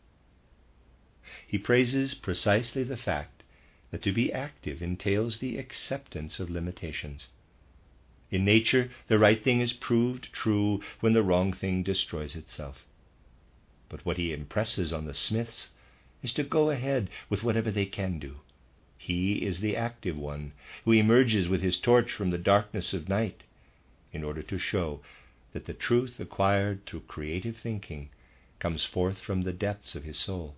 He praises precisely the fact that to be active entails the acceptance of limitations. In nature, the right thing is proved true when the wrong thing destroys itself. But what he impresses on the smiths is to go ahead with whatever they can do. He is the active one who emerges with his torch from the darkness of night in order to show that the truth acquired through creative thinking comes forth from the depths of his soul.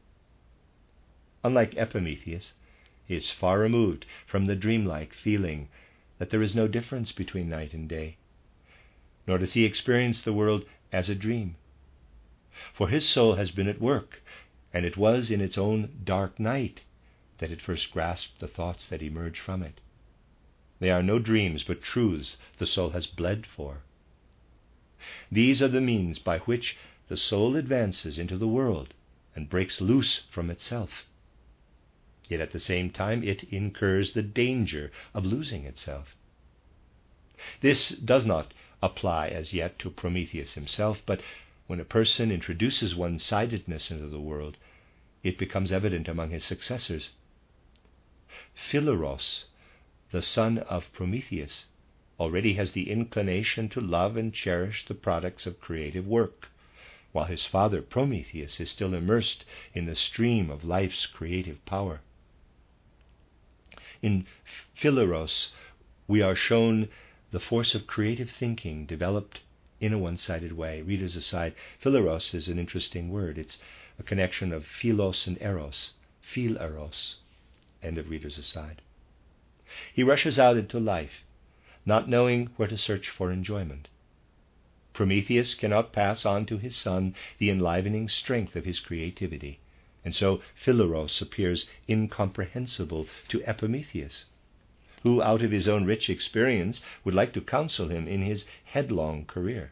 Unlike Epimetheus, he is far removed from the dreamlike feeling that there is no difference between night and day. nor does he experience the world as a dream. For his soul has been at work, and it was in its own dark night that it first grasped the thoughts that emerge from it. They are no dreams, but truths the soul has bled for. These are the means by which the soul advances into the world and breaks loose from itself. Yet at the same time it incurs the danger of losing itself. This does not apply as yet to Prometheus himself, but when a person introduces one-sidedness into the world, it becomes evident among his successors. Phileros, the son of Prometheus, already has the inclination to love and cherish the products of creative work, while his father Prometheus is still immersed in the stream of life's creative power. In Phileros, we are shown the force of creative thinking developed in a one-sided way. Readers aside, Phileros is an interesting word. It's a connection of philos and eros, phileros. End of readers aside. He rushes out into life, not knowing where to search for enjoyment. Prometheus cannot pass on to his son the enlivening strength of his creativity, and so Phileros appears incomprehensible to Epimetheus, who, out of his own rich experience, would like to counsel him in his headlong career.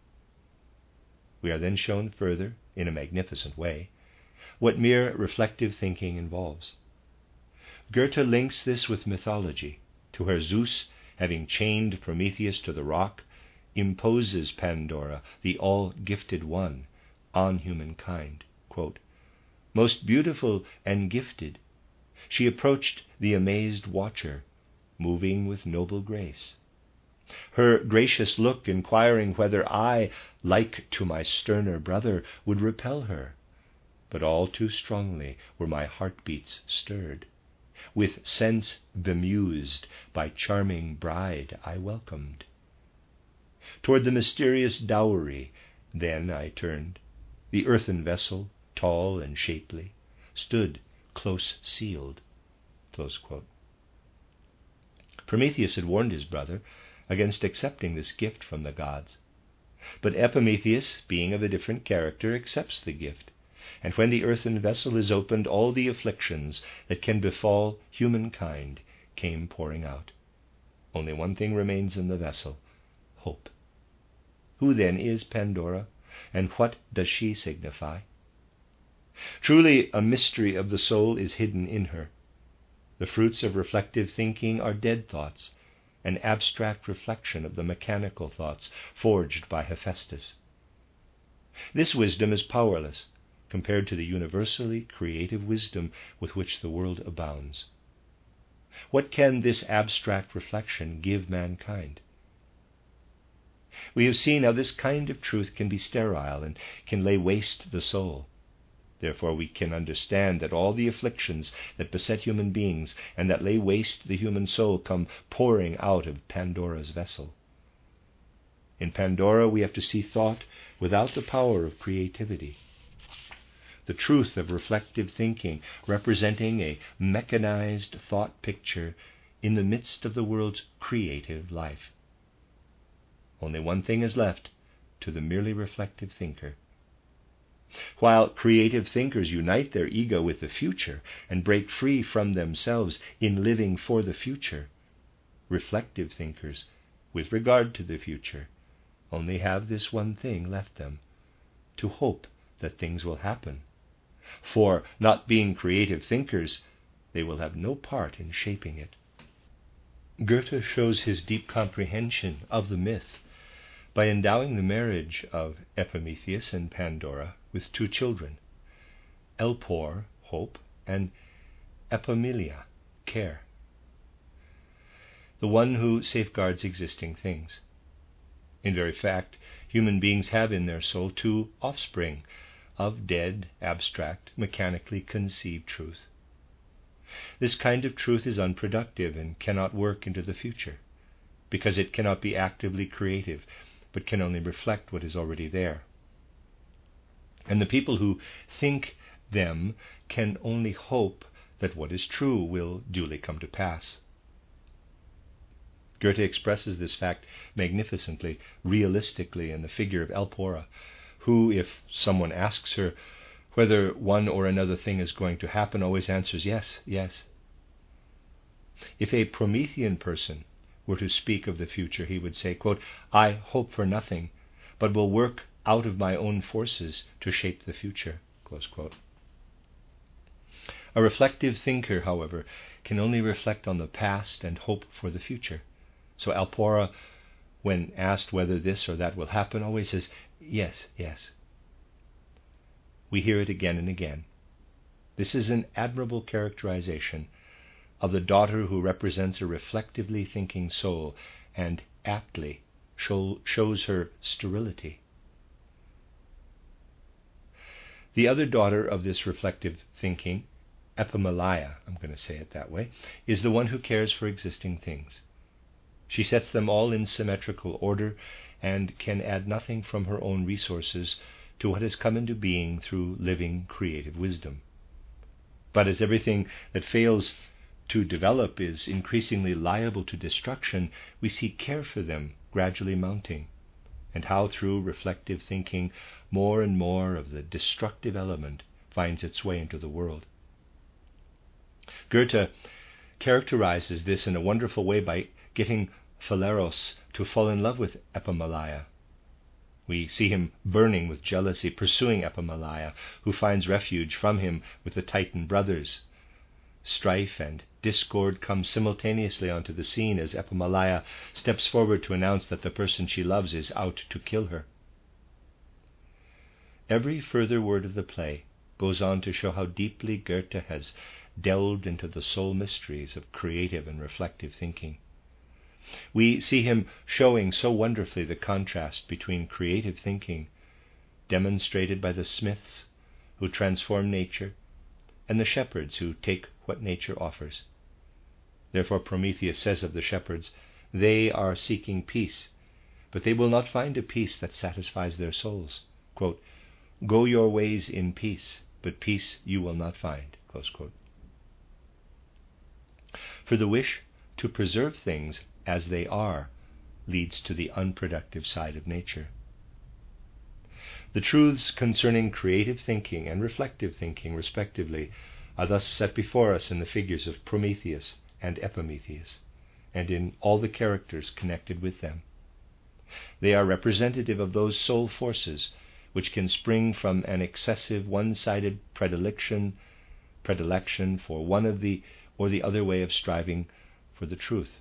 We are then shown further, in a magnificent way, what mere reflective thinking involves. Goethe links this with mythology, to where Zeus, having chained Prometheus to the rock, imposes Pandora, the all-gifted one, on humankind. Quote, "Most beautiful and gifted, she approached the amazed watcher, moving with noble grace. Her gracious look inquiring whether I, like to my sterner brother, would repel her, but all too strongly were my heartbeats stirred. With sense bemused, by charming bride I welcomed. Toward the mysterious dowry then I turned. The earthen vessel, tall and shapely, stood close sealed." Close quote. Prometheus had warned his brother against accepting this gift from the gods. But Epimetheus, being of a different character, accepts the gift, and when the earthen vessel is opened, all the afflictions that can befall humankind came pouring out. Only one thing remains in the vessel: hope. Who then is Pandora, and what does she signify? Truly, a mystery of the soul is hidden in her. The fruits of reflective thinking are dead thoughts, an abstract reflection of the mechanical thoughts forged by Hephaestus. This wisdom is powerless compared to the universally creative wisdom with which the world abounds. What can this abstract reflection give mankind? We have seen how this kind of truth can be sterile and can lay waste the soul. Therefore we can understand that all the afflictions that beset human beings and that lay waste the human soul come pouring out of Pandora's vessel. In Pandora we have to see thought without the power of creativity, the truth of reflective thinking representing a mechanized thought picture in the midst of the world's creative life. Only one thing is left to the merely reflective thinker. While creative thinkers unite their ego with the future and break free from themselves in living for the future, reflective thinkers, with regard to the future, only have this one thing left them: to hope that things will happen. For, not being creative thinkers, they will have no part in shaping it. Goethe shows his deep comprehension of the myth by endowing the marriage of Epimetheus and Pandora with two children, Elpor, hope, and Epimelia, care, the one who safeguards existing things. In very fact, human beings have in their soul two offspring of dead, abstract, mechanically conceived truth. This kind of truth is unproductive and cannot work into the future, because it cannot be actively creative, but can only reflect what is already there. And the people who think them can only hope that what is true will duly come to pass. Goethe expresses this fact magnificently, realistically, in the figure of Elpora, who, if someone asks her whether one or another thing is going to happen, always answers yes, yes. If a Promethean person were to speak of the future, he would say, quote, I hope for nothing, but will work out of my own forces to shape the future, close quote. A reflective thinker, however, can only reflect on the past and hope for the future. So Elpora, when asked whether this or that will happen, always says, yes, yes. We hear it again and again. This is an admirable characterization of the daughter who represents a reflectively thinking soul and aptly show, shows her sterility. The other daughter of this reflective thinking, Epimeleia, I'm going to say it that way, is the one who cares for existing things. She sets them all in symmetrical order and can add nothing from her own resources to what has come into being through living creative wisdom. But as everything that fails to develop is increasingly liable to destruction, we see care for them gradually mounting, and how through reflective thinking more and more of the destructive element finds its way into the world. Goethe characterizes this in a wonderful way by getting Phileros to fall in love with Epimeleia. We see him burning with jealousy, pursuing Epimeleia, who finds refuge from him with the Titan brothers. Strife and discord come simultaneously onto the scene as Epimeleia steps forward to announce that the person she loves is out to kill her. Every further word of the play goes on to show how deeply Goethe has delved into the soul mysteries of creative and reflective thinking. We see him showing so wonderfully the contrast between creative thinking, demonstrated by the smiths who transform nature, and the shepherds who take what nature offers. Therefore Prometheus says of the shepherds, they are seeking peace, but they will not find a peace that satisfies their souls. Quote, go your ways in peace, but peace you will not find. Close quote. For the wish to preserve things as they are leads to the unproductive side of nature. The truths concerning creative thinking and reflective thinking, respectively, are thus set before us in the figures of Prometheus and Epimetheus, and in all the characters connected with them. They are representative of those soul forces which can spring from an excessive one-sided predilection, predilection for one of the or the other way of striving for the truth.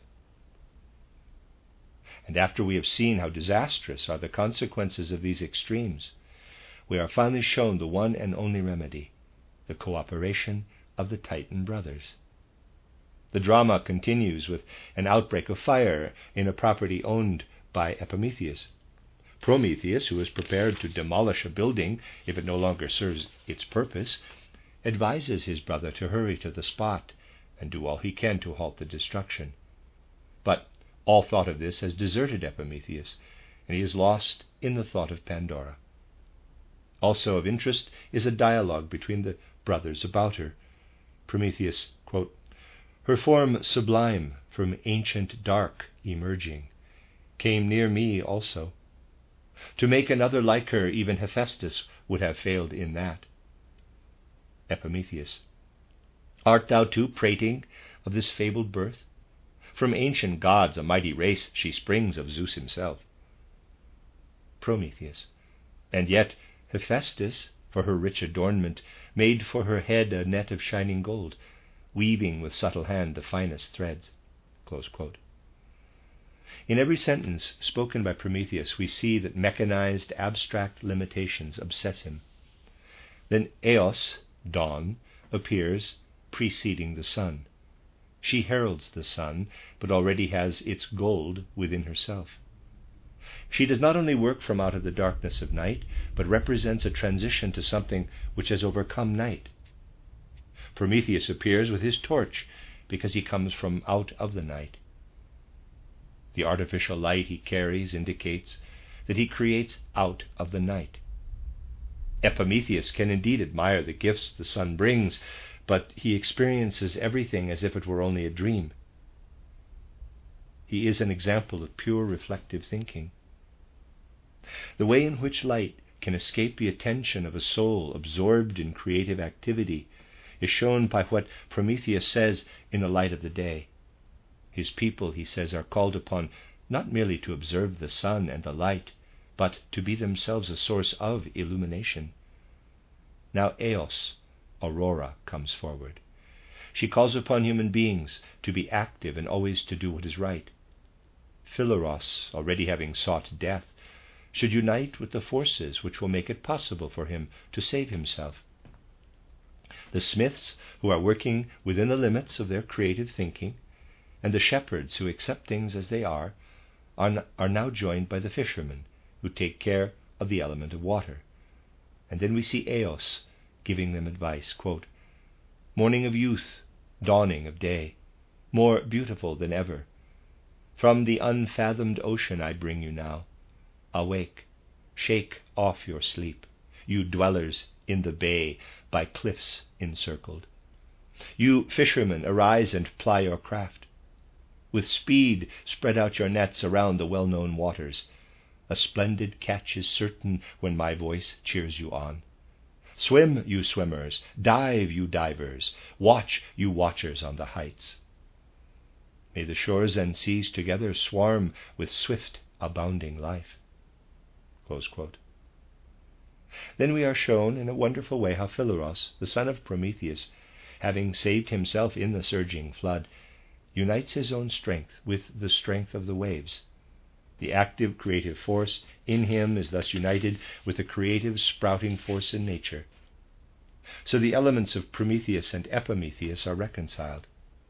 And after we have seen how disastrous are the consequences of these extremes, we are finally shown the one and only remedy, the cooperation of the Titan brothers. The drama continues with an outbreak of fire in a property owned by Epimetheus. Prometheus, who is prepared to demolish a building if it no longer serves its purpose, advises his brother to hurry to the spot and do all he can to halt the destruction. But all thought of this has deserted Epimetheus, and he is lost in the thought of Pandora. Also of interest is a dialogue between the brothers about her. Prometheus, quote, her form sublime from ancient dark emerging, came near me also. To make another like her, even Hephaestus would have failed in that. Epimetheus, art thou too prating of this fabled birth? From ancient gods, a mighty race, she springs of Zeus himself. Prometheus, and yet Hephaestus, for her rich adornment, made for her head a net of shining gold, weaving with subtle hand the finest threads. Close quote. In every sentence spoken by Prometheus, we see that mechanized, abstract limitations obsess him. Then Eos, dawn, appears, preceding the sun. She heralds the sun, but already has its gold within herself. She does not only work from out of the darkness of night, but represents a transition to something which has overcome night. Prometheus appears with his torch because he comes from out of the night. The artificial light he carries indicates that he creates out of the night. Epimetheus can indeed admire the gifts the sun brings, but he experiences everything as if it were only a dream. He is an example of pure reflective thinking. The way in which light can escape the attention of a soul absorbed in creative activity is shown by what Prometheus says in the light of the day. His people, he says, are called upon not merely to observe the sun and the light, but to be themselves a source of illumination. Now Eos, Aurora, comes forward. She calls upon human beings to be active and always to do what is right. Phileros, already having sought death, should unite with the forces which will make it possible for him to save himself. The smiths, who are working within the limits of their creative thinking, and the shepherds who accept things as they are, are, are now joined by the fishermen, who take care of the element of water. And then we see Eos giving them advice, quote, "Morning of youth, dawning of day, more beautiful than ever. From the unfathomed ocean I bring you now. Awake, shake off your sleep, you dwellers in the bay by cliffs encircled. You fishermen, arise and ply your craft. With speed spread out your nets around the well-known waters. A splendid catch is certain when my voice cheers you on. Swim, you swimmers, dive, you divers, watch, you watchers on the heights. May the shores and seas together swarm with swift, abounding life." Close quote. Then we are shown in a wonderful way how Phileros, the son of Prometheus, having saved himself in the surging flood, unites his own strength with the strength of the waves. The active creative force in him is thus united with the creative sprouting force in nature. So the elements of Prometheus and Epimetheus are reconciled.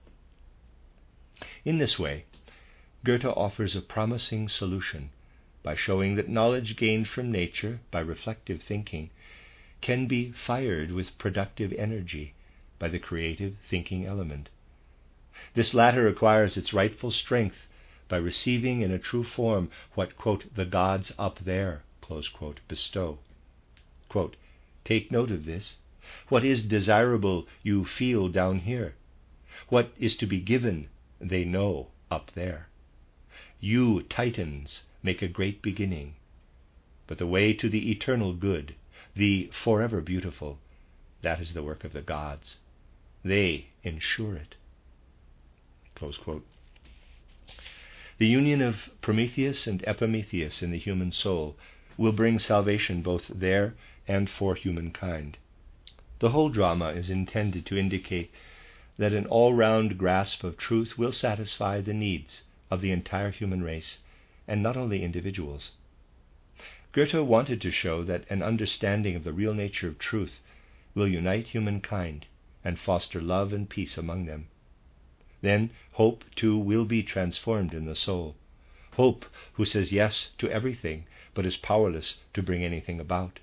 In this way, Goethe offers a promising solution by showing that knowledge gained from nature by reflective thinking can be fired with productive energy by the creative thinking element. This latter acquires its rightful strength by receiving in a true form what, quote, "the gods up there," close quote, bestow. Quote, "Take note of this. What is desirable you feel down here. What is to be given they know up there. You, Titans, make a great beginning. But the way to the eternal good, the forever beautiful, that is the work of the gods. They ensure it." Close quote. The union of Prometheus and Epimetheus in the human soul will bring salvation both there and for humankind. The whole drama is intended to indicate that an all-round grasp of truth will satisfy the needs of the entire human race, and not only individuals. Goethe wanted to show that an understanding of the real nature of truth will unite humankind and foster love and peace among them. Then hope, too, will be transformed in the soul. Hope, who says yes to everything, but is powerless to bring anything about.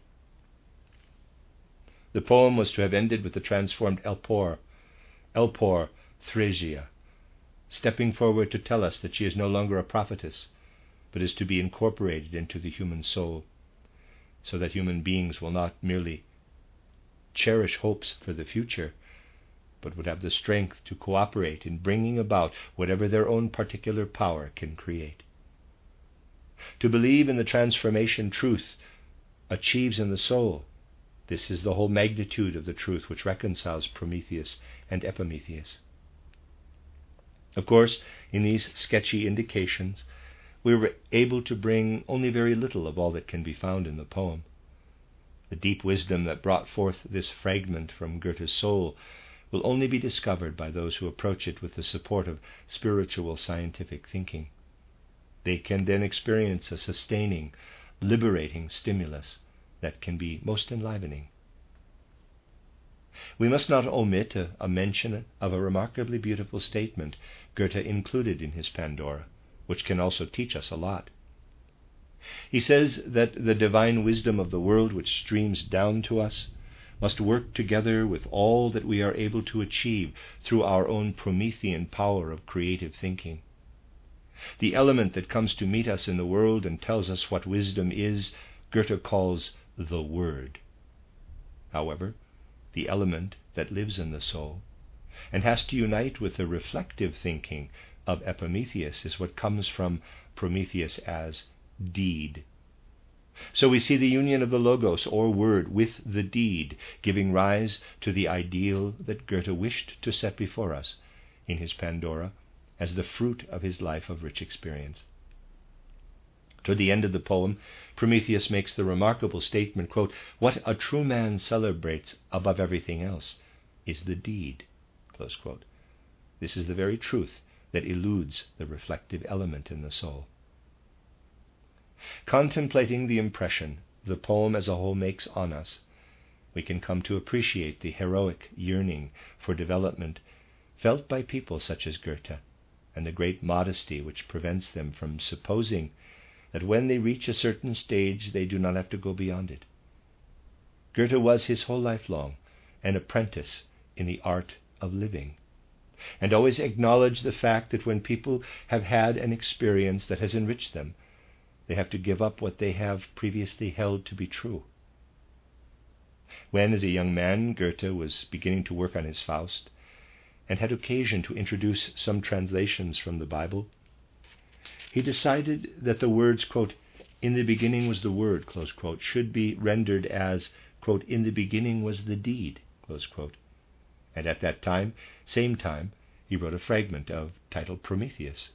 The poem was to have ended with the transformed Elpor, Elpor Thresia, stepping forward to tell us that she is no longer a prophetess, but is to be incorporated into the human soul, so that human beings will not merely cherish hopes for the future, but would have the strength to cooperate in bringing about whatever their own particular power can create. To believe in the transformation truth achieves in the soul, this is the whole magnitude of the truth which reconciles Prometheus and Epimetheus. Of course, in these sketchy indications, we were able to bring only very little of all that can be found in the poem. The deep wisdom that brought forth this fragment from Goethe's soul will only be discovered by those who approach it with the support of spiritual scientific thinking. They can then experience a sustaining, liberating stimulus that can be most enlivening. We must not omit a, a mention of a remarkably beautiful statement Goethe included in his Pandora, which can also teach us a lot. He says that the divine wisdom of the world which streams down to us must work together with all that we are able to achieve through our own Promethean power of creative thinking. The element that comes to meet us in the world and tells us what wisdom is, Goethe calls the Word. However, the element that lives in the soul and has to unite with the reflective thinking of Epimetheus is what comes from Prometheus as deed. So we see the union of the logos, or word, with the deed, giving rise to the ideal that Goethe wished to set before us in his Pandora as the fruit of his life of rich experience. Toward the end of the poem, Prometheus makes the remarkable statement, quote, "What a true man celebrates above everything else is the deed," close quote. This is the very truth that eludes the reflective element in the soul. Contemplating the impression the poem as a whole makes on us, we can come to appreciate the heroic yearning for development felt by people such as Goethe, and the great modesty which prevents them from supposing that when they reach a certain stage they do not have to go beyond it. Goethe was his whole life long an apprentice in the art of living, and always acknowledged the fact that when people have had an experience that has enriched them, they have to give up what they have previously held to be true. When, as a young man, Goethe was beginning to work on his Faust, and had occasion to introduce some translations from the Bible, he decided that the words, quote, "in the beginning was the Word," close quote, should be rendered as, quote, "in the beginning was the deed," close quote. And at that time, same time, he wrote a fragment of titled Prometheus.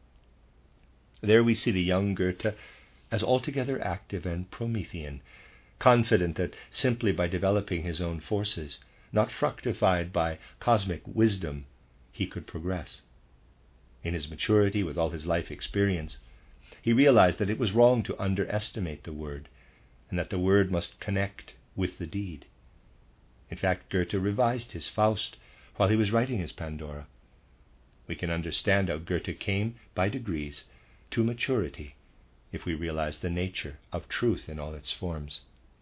There we see the young Goethe as altogether active and Promethean, confident that simply by developing his own forces, not fructified by cosmic wisdom, he could progress. In his maturity, with all his life experience, he realized that it was wrong to underestimate the word, and that the word must connect with the deed. In fact, Goethe revised his Faust while he was writing his Pandora. We can understand how Goethe came, by degrees, to maturity if we realize the nature of truth in all its forms.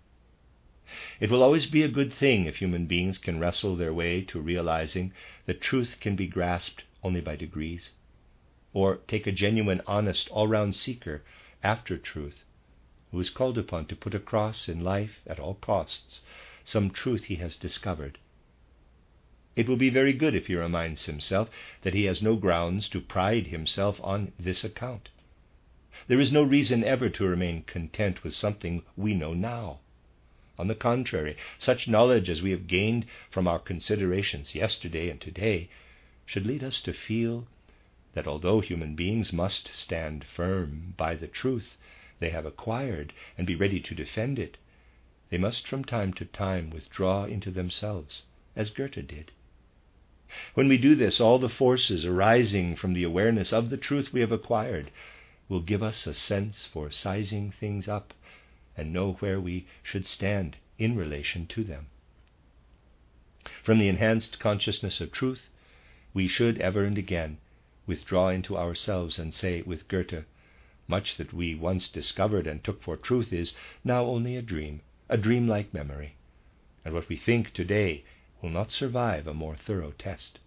It will always be a good thing if human beings can wrestle their way to realizing that truth can be grasped only by degrees, or take a genuine, honest, all-round seeker after truth, who is called upon to put across in life, at all costs, some truth he has discovered. It will be very good if he reminds himself that he has no grounds to pride himself on this account. There is no reason ever to remain content with something we know now. On the contrary, such knowledge as we have gained from our considerations yesterday and today should lead us to feel that although human beings must stand firm by the truth they have acquired and be ready to defend it, they must from time to time withdraw into themselves, as Goethe did. When we do this, all the forces arising from the awareness of the truth we have acquired will give us a sense for sizing things up and know where we should stand in relation to them. From the enhanced consciousness of truth, we should ever and again withdraw into ourselves and say, with Goethe, much that we once discovered and took for truth is now only a dream, a dream-like memory, and what we think today will not survive a more thorough test.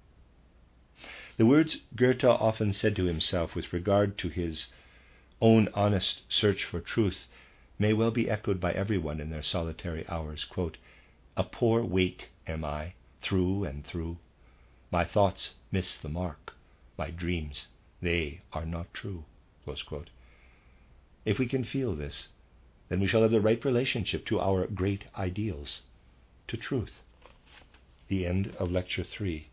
The words Goethe often said to himself with regard to his own honest search for truth may well be echoed by everyone in their solitary hours. Quote, "A poor weight am I, through and through. My thoughts miss the mark. My dreams, they are not true." Close quote. If we can feel this, then we shall have the right relationship to our great ideals, to truth. The end of Lecture three.